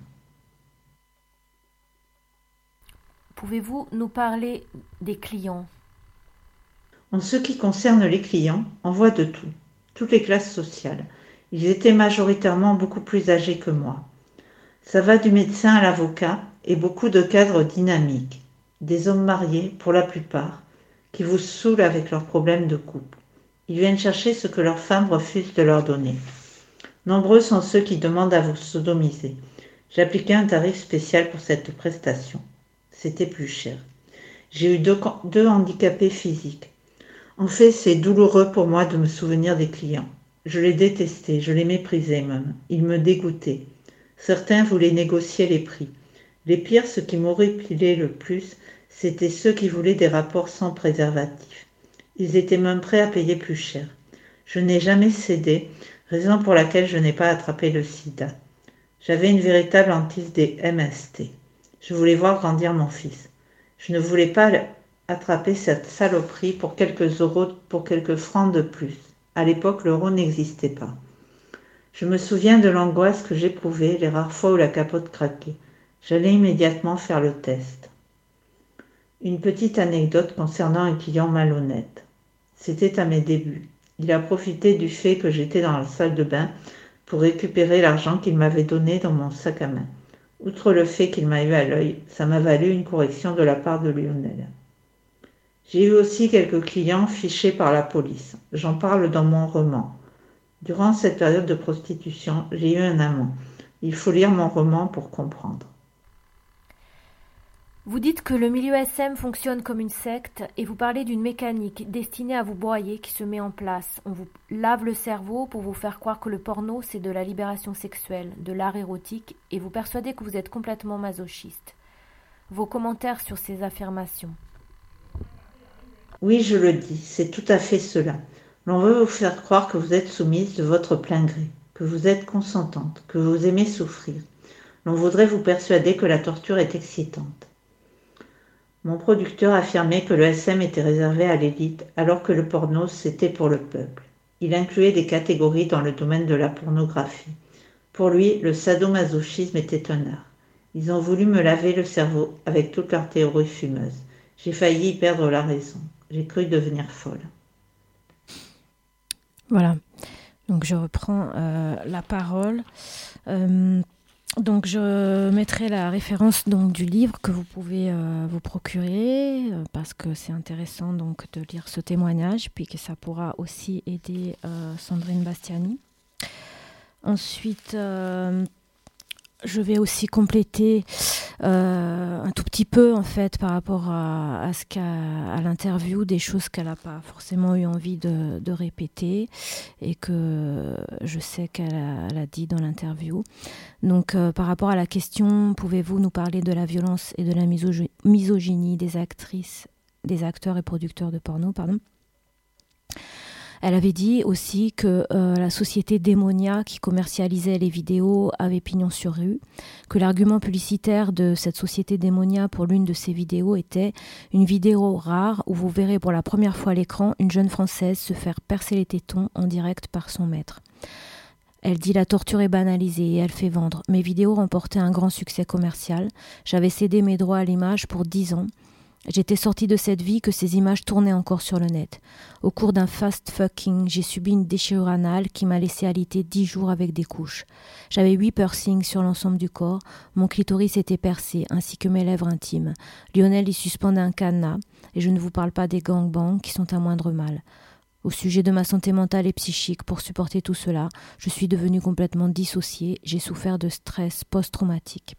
Pouvez-vous nous parler des clients ? En ce qui concerne les clients, on voit de tout, toutes les classes sociales. Ils étaient majoritairement beaucoup plus âgés que moi. Ça va du médecin à l'avocat et beaucoup de cadres dynamiques. Des hommes mariés, pour la plupart, qui vous saoulent avec leurs problèmes de couple. Ils viennent chercher ce que leurs femmes refusent de leur donner. Nombreux sont ceux qui demandent à vous sodomiser. J'appliquais un tarif spécial pour cette prestation. C'était plus cher. J'ai eu deux, deux handicapés physiques. En fait, c'est douloureux pour moi de me souvenir des clients. Je les détestais, je les méprisais même. Ils me dégoûtaient. Certains voulaient négocier les prix. Les pires, ce qui m'horripilait le plus, C'étaient ceux qui voulaient des rapports sans préservatif. Ils étaient même prêts à payer plus cher. Je n'ai jamais cédé, raison pour laquelle je n'ai pas attrapé le sida. J'avais une véritable hantise des M S T. Je voulais voir grandir mon fils. Je ne voulais pas attraper cette saloperie pour quelques euros, pour quelques francs de plus. À l'époque, l'euro n'existait pas. Je me souviens de l'angoisse que j'éprouvais les rares fois où la capote craquait. J'allais immédiatement faire le test. Une petite anecdote concernant un client malhonnête. C'était à mes débuts. Il a profité du fait que j'étais dans la salle de bain pour récupérer l'argent qu'il m'avait donné dans mon sac à main. Outre le fait qu'il m'a eu à l'œil, ça m'a valu une correction de la part de Lionel. J'ai eu aussi quelques clients fichés par la police. J'en parle dans mon roman. Durant cette période de prostitution, j'ai eu un amant. Il faut lire mon roman pour comprendre. Vous dites que le milieu S M fonctionne comme une secte et vous parlez d'une mécanique destinée à vous broyer qui se met en place. On vous lave le cerveau pour vous faire croire que le porno c'est de la libération sexuelle, de l'art érotique et vous persuadez que vous êtes complètement masochiste. Vos commentaires sur ces affirmations? Oui, je le dis, c'est tout à fait cela. L'on veut vous faire croire que vous êtes soumise de votre plein gré, que vous êtes consentante, que vous aimez souffrir. L'on voudrait vous persuader que la torture est excitante. Mon producteur affirmait que le S M était réservé à l'élite, alors que le porno, c'était pour le peuple. Il incluait des catégories dans le domaine de la pornographie. Pour lui, le sadomasochisme était un art. Ils ont voulu me laver le cerveau avec toutes leurs théories fumeuses. J'ai failli y perdre la raison. J'ai cru devenir folle. Voilà. Donc je reprends euh, la parole. Euh, Donc je mettrai la référence donc du livre que vous pouvez euh, vous procurer euh, parce que c'est intéressant donc de lire ce témoignage puis que ça pourra aussi aider euh, Sandrine Bastiani. Ensuite, euh, je vais aussi compléter euh, un tout petit peu en fait par rapport à, à ce qu'a, à l'interview, des choses qu'elle n'a pas forcément eu envie de, de répéter et que je sais qu'elle a, elle a dit dans l'interview. Donc euh, par rapport à la question, pouvez-vous nous parler de la violence et de la misogy- misogynie des actrices, des acteurs et producteurs de porno, pardon. Elle avait dit aussi que euh, la société Démonia qui commercialisait les vidéos avait pignon sur rue, que l'argument publicitaire de cette société Démonia pour l'une de ses vidéos était une vidéo rare où vous verrez pour la première fois à l'écran une jeune Française se faire percer les tétons en direct par son maître. Elle dit la torture est banalisée et elle fait vendre. Mes vidéos remportaient un grand succès commercial. J'avais cédé mes droits à l'image pour dix ans. J'étais sortie de cette vie que ces images tournaient encore sur le net. Au cours d'un fast fucking, j'ai subi une déchirure anale qui m'a laissé alitée dix jours avec des couches. J'avais huit piercings sur l'ensemble du corps. Mon clitoris était percé, ainsi que mes lèvres intimes. Lionel y suspendait un cadenas, et je ne vous parle pas des gangbangs qui sont un moindre mal. Au sujet de ma santé mentale et psychique, pour supporter tout cela, je suis devenue complètement dissociée. J'ai souffert de stress post-traumatique.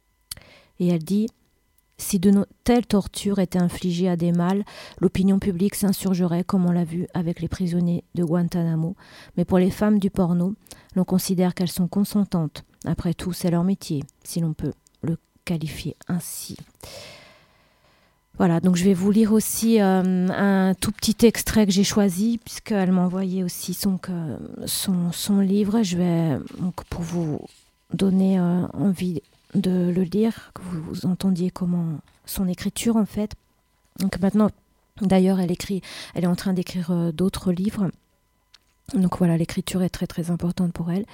Et elle dit... Si de no- telles tortures étaient infligées à des mâles, l'opinion publique s'insurgerait comme on l'a vu avec les prisonniers de Guantanamo. Mais pour les femmes du porno, l'on considère qu'elles sont consentantes. Après tout, c'est leur métier, si l'on peut le qualifier ainsi. Voilà, donc je vais vous lire aussi euh, un tout petit extrait que j'ai choisi, puisqu'elle m'a envoyé aussi son, euh, son, son livre. Je vais, donc, pour vous donner euh, envie de le lire, que vous, vous entendiez comment son écriture en fait. Donc maintenant, d'ailleurs, elle écrit, elle est en train d'écrire euh, d'autres livres. Donc voilà, l'écriture est très très importante pour elle.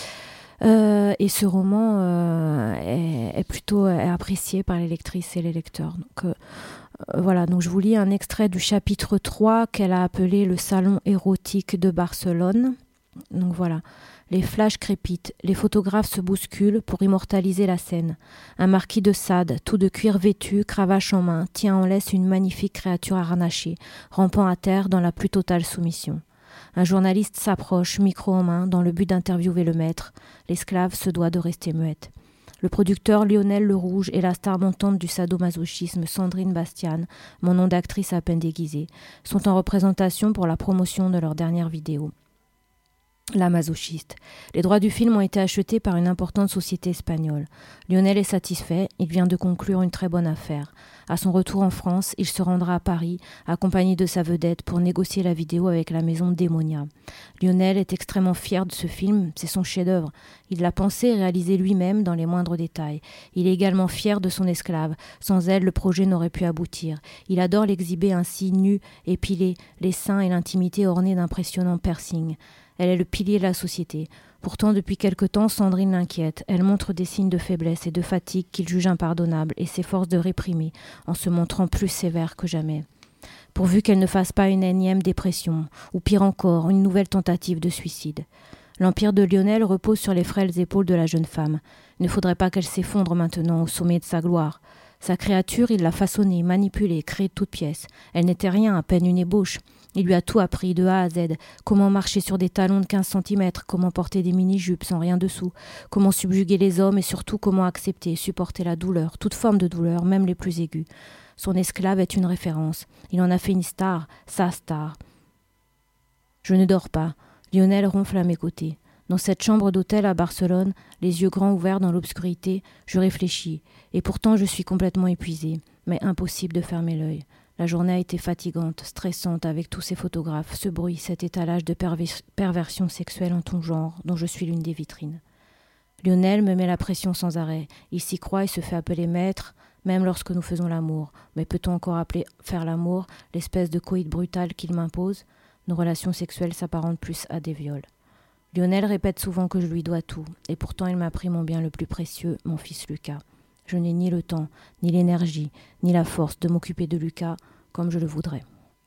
Euh, et ce roman euh, est, est plutôt est apprécié par les lectrices et les lecteurs. Donc euh, euh, voilà, donc je vous lis un extrait du chapitre trois qu'elle a appelé le salon érotique de Barcelone. Donc voilà. Les flashs crépitent, les photographes se bousculent pour immortaliser la scène. Un marquis de Sade, tout de cuir vêtu, cravache en main, tient en laisse une magnifique créature harnachée, rampant à terre dans la plus totale soumission. Un journaliste s'approche, micro en main, dans le but d'interviewer le maître. L'esclave se doit de rester muette. Le producteur Lionel Le Rouge et la star montante du sadomasochisme Sandrine Bastiani, mon nom d'actrice à peine déguisée, sont en représentation pour la promotion de leur dernière vidéo. La masochiste. Les droits du film ont été achetés par une importante société espagnole. Lionel est satisfait, il vient de conclure une très bonne affaire. À son retour en France, il se rendra à Paris, accompagné de sa vedette, pour négocier la vidéo avec la maison Démonia. Lionel est extrêmement fier de ce film, c'est son chef-d'œuvre. Il l'a pensé et réalisé lui-même dans les moindres détails. Il est également fier de son esclave. Sans elle, le projet n'aurait pu aboutir. Il adore l'exhiber ainsi, nu, épilé, les seins et l'intimité ornés d'impressionnants piercings. Elle est le pilier de la société. Pourtant, depuis quelque temps, Sandrine l'inquiète. Elle montre des signes de faiblesse et de fatigue qu'il juge impardonnables et s'efforce de réprimer en se montrant plus sévère que jamais. Pourvu qu'elle ne fasse pas une énième dépression, ou pire encore, une nouvelle tentative de suicide. L'empire de Lionel repose sur les frêles épaules de la jeune femme. Il ne faudrait pas qu'elle s'effondre maintenant au sommet de sa gloire. Sa créature, il l'a façonnée, manipulée, créée de toutes pièces. Elle n'était rien, à peine une ébauche. Il lui a tout appris de A à Z, comment marcher sur des talons de quinze centimètres, comment porter des mini-jupes sans rien dessous, comment subjuguer les hommes et surtout comment accepter et supporter la douleur, toute forme de douleur, même les plus aiguës. Son esclave est une référence. Il en a fait une star, sa star. Je ne dors pas. Lionel ronfle à mes côtés. Dans cette chambre d'hôtel à Barcelone, les yeux grands ouverts dans l'obscurité, je réfléchis. Et pourtant je suis complètement épuisée, mais impossible de fermer l'œil. La journée a été fatigante, stressante avec tous ces photographes, ce bruit, cet étalage de pervers- perversion sexuelle en tout genre, dont je suis l'une des vitrines. Lionel me met la pression sans arrêt. Il s'y croit et se fait appeler maître, même lorsque nous faisons l'amour. Mais peut-on encore appeler faire l'amour l'espèce de coït brutal qu'il m'impose ? Nos relations sexuelles s'apparentent plus à des viols. Lionel répète souvent que je lui dois tout, et pourtant il m'a pris mon bien le plus précieux, mon fils Lucas. Je n'ai ni le temps, ni l'énergie, ni la force de m'occuper de Lucas comme je le voudrais.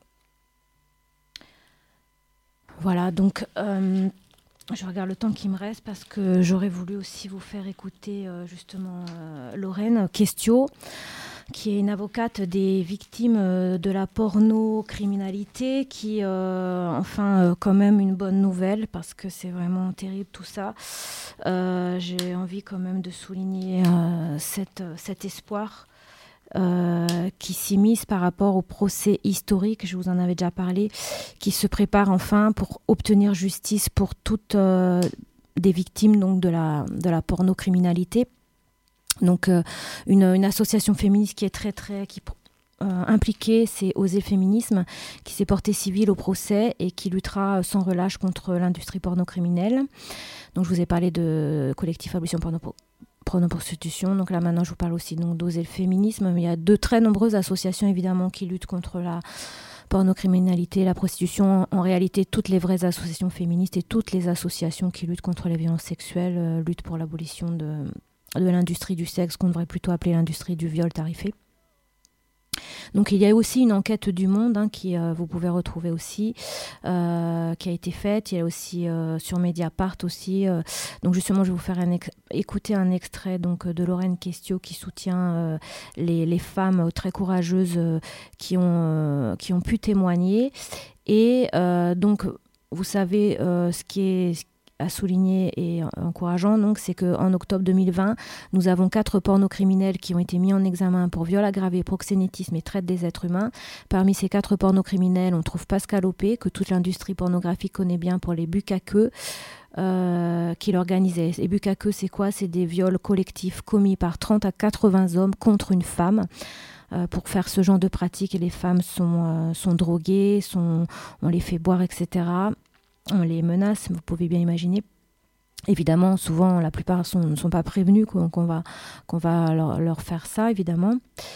Voilà, donc euh, je regarde le temps qui me reste parce que j'aurais voulu aussi vous faire écouter euh, justement euh, Lorraine Questio, qui est une avocate des victimes euh, de la pornocriminalité, qui, euh, enfin, euh, quand même une bonne nouvelle, parce que c'est vraiment terrible tout ça. Euh, j'ai envie quand même de souligner euh, cette, cet espoir euh, qui s'immisce par rapport au procès historique, je vous en avais déjà parlé, qui se prépare enfin pour obtenir justice pour toutes euh, des victimes donc, de la, de la pornocriminalité. Donc euh, une, une association féministe qui est très très qui, euh, impliquée, c'est Oser Féminisme, qui s'est portée civile au procès et qui luttera sans relâche contre l'industrie pornocriminelle. Donc je vous ai parlé de collectif Abolition Porno, Pornoprostitution. Donc là maintenant je vous parle aussi donc, d'Oser le Féminisme. Mais il y a de très nombreuses associations évidemment qui luttent contre la pornocriminalité, la prostitution. En réalité, toutes les vraies associations féministes et toutes les associations qui luttent contre les violences sexuelles euh, luttent pour l'abolition de de l'industrie du sexe, qu'on devrait plutôt appeler l'industrie du viol tarifé. Donc il y a aussi une enquête du Monde hein, qui euh, vous pouvez retrouver aussi, euh, qui a été faite. Il y a aussi euh, sur Mediapart aussi. Euh, donc justement, je vais vous faire un ex- écouter un extrait donc de Lorraine Questio qui soutient euh, les, les femmes très courageuses euh, qui ont euh, qui ont pu témoigner. Et euh, donc vous savez euh, ce qui est à souligner et encourageant, donc, c'est qu'en octobre deux mille vingt, nous avons quatre pornocriminels qui ont été mis en examen pour viol aggravé, proxénétisme et traite des êtres humains. Parmi ces quatre pornocriminels, on trouve Pascal Opé, que toute l'industrie pornographique connaît bien pour les bucaqueux, euh, qu'il organisait. Les bucaqueux, c'est quoi ? C'est des viols collectifs commis par trente à quatre-vingts hommes contre une femme. Euh, pour faire ce genre de pratique, les femmes sont, euh, sont droguées, sont, on les fait boire, et cetera. On les menace, vous pouvez bien imaginer. Évidemment, souvent, la plupart sont, ne sont pas prévenus qu'on, qu'on va, qu'on va leur, leur faire ça, évidemment.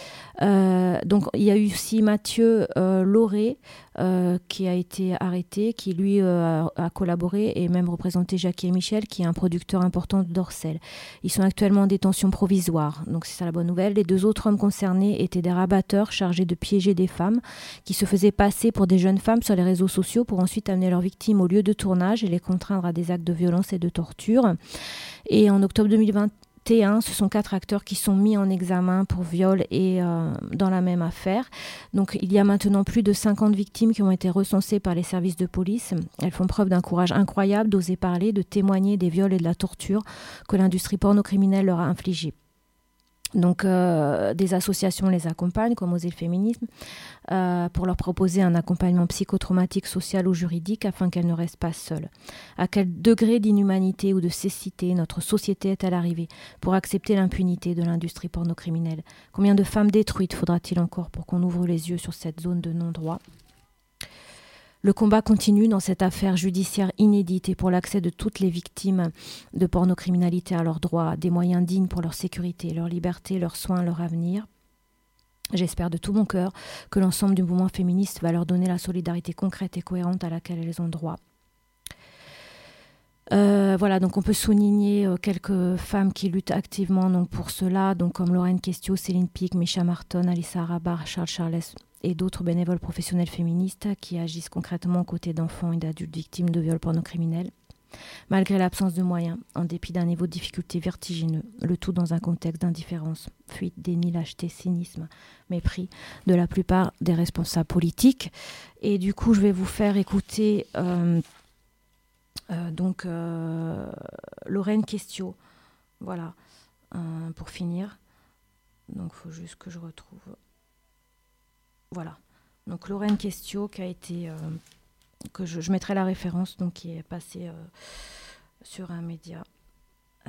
Euh, donc, il y a eu aussi Mathieu euh, Lauré euh, qui a été arrêté, qui lui euh, a, a collaboré et même représenté Jackie et Michel, qui est un producteur important de Dorsel. Ils sont actuellement en détention provisoire, donc c'est ça la bonne nouvelle. Les deux autres hommes concernés étaient des rabatteurs chargés de piéger des femmes qui se faisaient passer pour des jeunes femmes sur les réseaux sociaux pour ensuite amener leurs victimes au lieu de tournage et les contraindre à des actes de violence et de torture. Et en octobre deux mille vingt, T un, ce sont quatre acteurs qui sont mis en examen pour viol et euh, dans la même affaire. Donc il y a maintenant plus de cinquante victimes qui ont été recensées par les services de police. Elles font preuve d'un courage incroyable d'oser parler, de témoigner des viols et de la torture que l'industrie pornocriminelle leur a infligés. Donc, euh, des associations les accompagnent, comme Oser le féminisme, euh, pour leur proposer un accompagnement psychotraumatique, social ou juridique, afin qu'elles ne restent pas seules. À quel degré d'inhumanité ou de cécité notre société est-elle arrivée pour accepter l'impunité de l'industrie pornocriminelle ? Combien de femmes détruites faudra-t-il encore pour qu'on ouvre les yeux sur cette zone de non-droit ? Le combat continue dans cette affaire judiciaire inédite et pour l'accès de toutes les victimes de pornocriminalité à leurs droits, des moyens dignes pour leur sécurité, leur liberté, leurs soins, leur avenir. J'espère de tout mon cœur que l'ensemble du mouvement féministe va leur donner la solidarité concrète et cohérente à laquelle elles ont droit. Euh, voilà, donc on peut souligner euh, quelques femmes qui luttent activement donc, pour cela, donc comme Lorraine Questiot, Céline Pic, Misha Marton, Alissa Arabar, Charles Charles et d'autres bénévoles professionnels féministes qui agissent concrètement aux côtés d'enfants et d'adultes victimes de viols pornocriminels. Malgré l'absence de moyens, en dépit d'un niveau de difficulté vertigineux, le tout dans un contexte d'indifférence, fuite, déni, lâcheté, cynisme, mépris de la plupart des responsables politiques. Et du coup, je vais vous faire écouter euh, euh, donc euh, Lorraine Questiot, voilà, euh, pour finir. Donc, il faut juste que je retrouve... Voilà, donc Lorraine Questiot qui a été, euh, que je, je mettrai la référence, donc qui est passée euh, sur un média. Euh,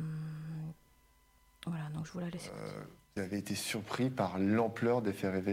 voilà, donc je vous la laisse. Euh, vous avez été surpris par l'ampleur des faits révélés ?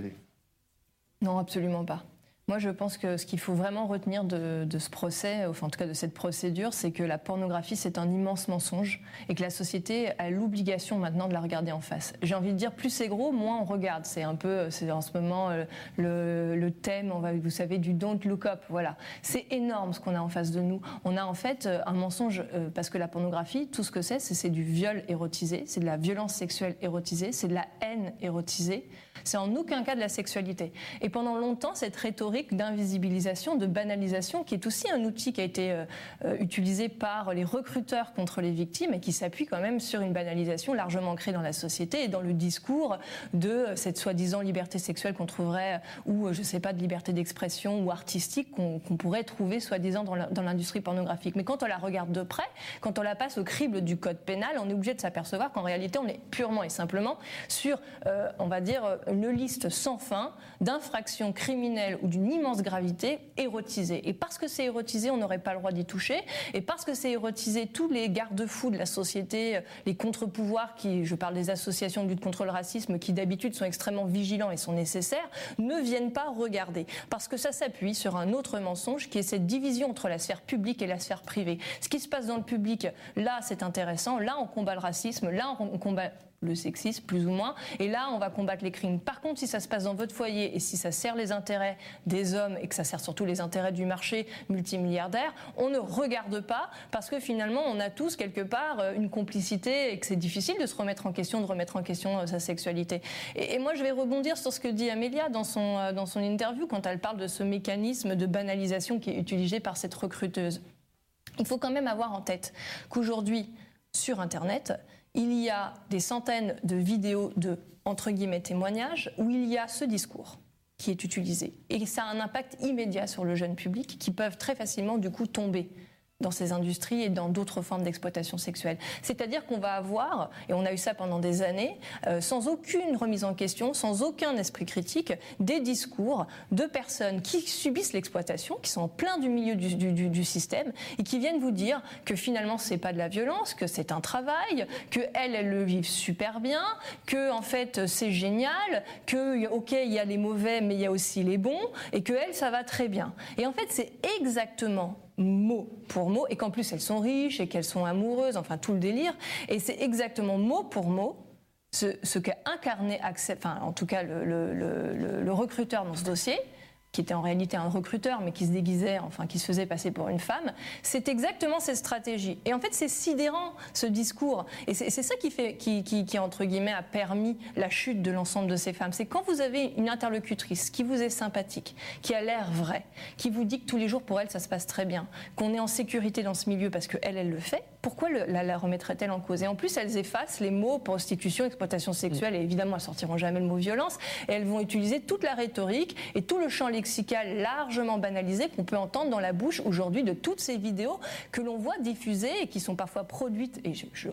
Non, absolument pas. Moi, je pense que ce qu'il faut vraiment retenir de, de ce procès, enfin en tout cas de cette procédure, c'est que la pornographie, c'est un immense mensonge et que la société a l'obligation maintenant de la regarder en face. J'ai envie de dire, plus c'est gros, moins on regarde. C'est un peu, c'est en ce moment le, le thème, on va, vous savez, du don't look up. Voilà, c'est énorme ce qu'on a en face de nous. On a en fait un mensonge parce que la pornographie, tout ce que c'est, c'est, c'est du viol érotisé, c'est de la violence sexuelle érotisée, c'est de la haine érotisée. C'est en aucun cas de la sexualité. Et pendant longtemps, cette rhétorique d'invisibilisation, de banalisation, qui est aussi un outil qui a été euh, utilisé par les recruteurs contre les victimes et qui s'appuie quand même sur une banalisation largement ancrée dans la société et dans le discours de cette soi-disant liberté sexuelle qu'on trouverait, ou je ne sais pas, de liberté d'expression ou artistique qu'on, qu'on pourrait trouver soi-disant dans, la, dans l'industrie pornographique. Mais quand on la regarde de près, quand on la passe au crible du code pénal, on est obligé de s'apercevoir qu'en réalité, on est purement et simplement sur, euh, on va dire, une liste sans fin d'infractions criminelles ou d'une immense gravité érotisées. Et parce que c'est érotisé, on n'aurait pas le droit d'y toucher. Et parce que c'est érotisé, tous les garde-fous de la société, les contre-pouvoirs, qui, je parle des associations de lutte contre le racisme, qui d'habitude sont extrêmement vigilants et sont nécessaires, ne viennent pas regarder. Parce que ça s'appuie sur un autre mensonge qui est cette division entre la sphère publique et la sphère privée. Ce qui se passe dans le public, là c'est intéressant, là on combat le racisme, là on combat le sexisme, plus ou moins, et là, on va combattre les crimes. Par contre, si ça se passe dans votre foyer et si ça sert les intérêts des hommes et que ça sert surtout les intérêts du marché multimilliardaire, on ne regarde pas parce que finalement, on a tous quelque part une complicité et que c'est difficile de se remettre en question, de remettre en question sa sexualité. Et, et moi, je vais rebondir sur ce que dit Amélia dans son, dans son interview quand elle parle de ce mécanisme de banalisation qui est utilisé par cette recruteuse. Il faut quand même avoir en tête qu'aujourd'hui, sur Internet, il y a des centaines de vidéos de, entre guillemets, témoignages où il y a ce discours qui est utilisé. Et ça a un impact immédiat sur le jeune public qui peuvent très facilement, du coup, tomber dans ces industries et dans d'autres formes d'exploitation sexuelle. C'est-à-dire qu'on va avoir, et on a eu ça pendant des années, euh, sans aucune remise en question, sans aucun esprit critique, des discours de personnes qui subissent l'exploitation, qui sont en plein du milieu du, du, du système, et qui viennent vous dire que finalement c'est pas de la violence, que c'est un travail, que elles, elles le vivent super bien, que en fait c'est génial, que ok il y a les mauvais mais il y a aussi les bons, et que elles ça va très bien. Et en fait c'est exactement mot pour mot, et qu'en plus elles sont riches et qu'elles sont amoureuses, enfin tout le délire, et c'est exactement mot pour mot ce, ce qu'a incarné, enfin en tout cas le, le, le, le recruteur dans ce dossier, qui était en réalité un recruteur, mais qui se déguisait, enfin qui se faisait passer pour une femme, c'est exactement cette stratégie. Et en fait, c'est sidérant, ce discours. Et c'est, c'est ça qui, fait, qui, qui, qui, entre guillemets, a permis la chute de l'ensemble de ces femmes. C'est quand vous avez une interlocutrice qui vous est sympathique, qui a l'air vraie, qui vous dit que tous les jours, pour elle, ça se passe très bien, qu'on est en sécurité dans ce milieu parce qu'elle, elle le fait, pourquoi le, la, la remettrait-elle en cause? Et en plus, elles effacent les mots prostitution, exploitation sexuelle, et évidemment, elles sortiront jamais le mot violence, et elles vont utiliser toute la rhétorique et tout le champ lexical largement banalisé qu'on peut entendre dans la bouche aujourd'hui de toutes ces vidéos que l'on voit diffusées et qui sont parfois produites, et je, je,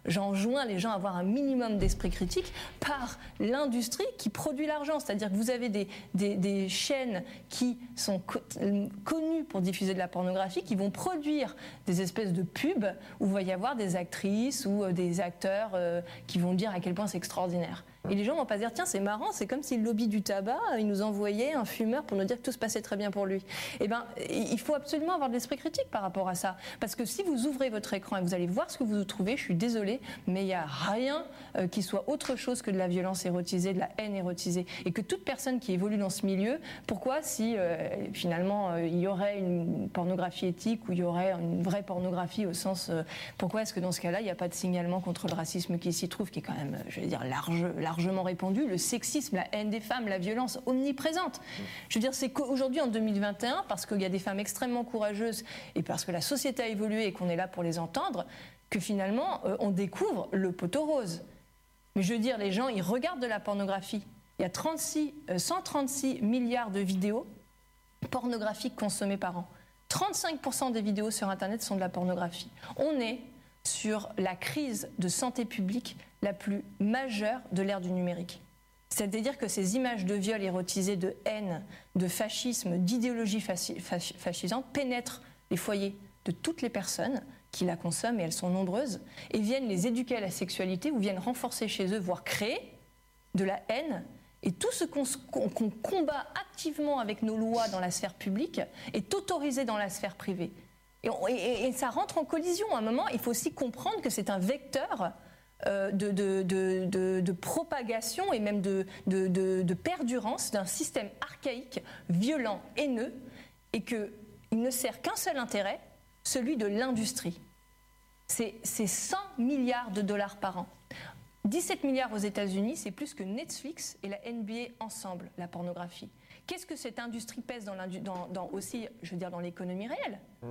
j'enjoins les gens à avoir un minimum d'esprit critique, par l'industrie qui produit l'argent. C'est-à-dire que vous avez des, des, des chaînes qui sont co- connues pour diffuser de la pornographie, qui vont produire des espèces de pubs où il va y avoir des actrices ou des acteurs euh, qui vont dire à quel point c'est extraordinaire. Et les gens vont pas se dire, tiens, c'est marrant, c'est comme si le lobby du tabac, il nous envoyait un fumeur pour nous dire que tout se passait très bien pour lui. Eh bien, il faut absolument avoir de l'esprit critique par rapport à ça. Parce que si vous ouvrez votre écran et vous allez voir ce que vous trouvez, je suis désolée, mais il n'y a rien euh, qui soit autre chose que de la violence érotisée, de la haine érotisée. Et que toute personne qui évolue dans ce milieu, pourquoi si euh, finalement euh, il y aurait une pornographie éthique ou il y aurait une vraie pornographie au sens, euh, pourquoi est-ce que dans ce cas-là, il n'y a pas de signalement contre le racisme qui s'y trouve, qui est quand même, je vais dire, large, largement répandu, le sexisme, la haine des femmes, la violence omniprésente. Je veux dire, c'est qu'aujourd'hui, en deux mille vingt et un, parce qu'il y a des femmes extrêmement courageuses et parce que la société a évolué et qu'on est là pour les entendre, que finalement, euh, on découvre le poteau rose. Mais je veux dire, les gens, ils regardent de la pornographie. Il y a trente-six, euh, cent trente-six milliards de vidéos pornographiques consommées par an. trente-cinq pour cent des vidéos sur Internet sont de la pornographie. On est sur la crise de santé publique la plus majeure de l'ère du numérique. C'est-à-dire que ces images de viol érotisées, de haine, de fascisme, d'idéologie fasci- fasci- fascisante pénètrent les foyers de toutes les personnes qui la consomment, et elles sont nombreuses, et viennent les éduquer à la sexualité ou viennent renforcer chez eux, voire créer de la haine. Et tout ce qu'on, qu'on, qu'on combat activement avec nos lois dans la sphère publique est autorisé dans la sphère privée. Et, on, et, et ça rentre en collision. À un moment, il faut aussi comprendre que c'est un vecteur euh, de, de, de, de, de propagation et même de, de, de, de perdurance d'un système archaïque, violent, haineux, et qu'il ne sert qu'un seul intérêt, celui de l'industrie. C'est, c'est cent milliards de dollars par an. dix-sept milliards aux États-Unis, c'est plus que Netflix et la N B A ensemble, la pornographie. Qu'est-ce que cette industrie pèse dans, dans, dans aussi, je veux dire, dans l'économie réelle ? Mmh.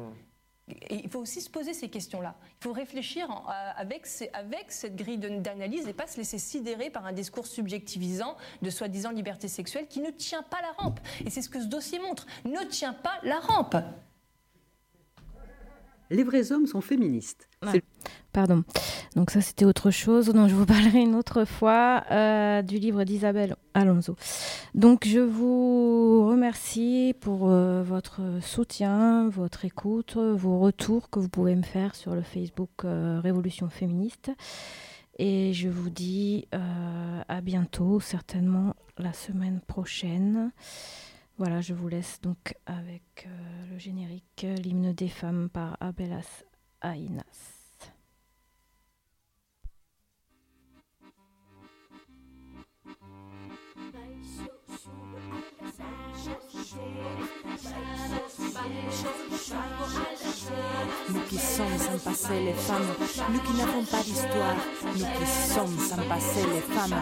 Et il faut aussi se poser ces questions-là. Il faut réfléchir en, avec, ces, avec cette grille de, d'analyse et pas se laisser sidérer par un discours subjectivisant de soi-disant liberté sexuelle qui ne tient pas la rampe. Et c'est ce que ce dossier montre, ne tient pas la rampe. Les vrais hommes sont féministes. Ah, pardon. Donc ça, c'était autre chose dont je vous parlerai une autre fois, euh, du livre d'Isabelle Alonso. Donc je vous remercie pour euh, votre soutien, votre écoute, vos retours que vous pouvez me faire sur le Facebook euh, Révolution Féministe. Et je vous dis euh, à bientôt, certainement la semaine prochaine. Voilà, je vous laisse donc avec euh, le générique, l'hymne des femmes par Abelas Ainas. Nous qui sommes sans passer les femmes, nous qui n'avons pas d'histoire, nous qui sommes sans passer les femmes.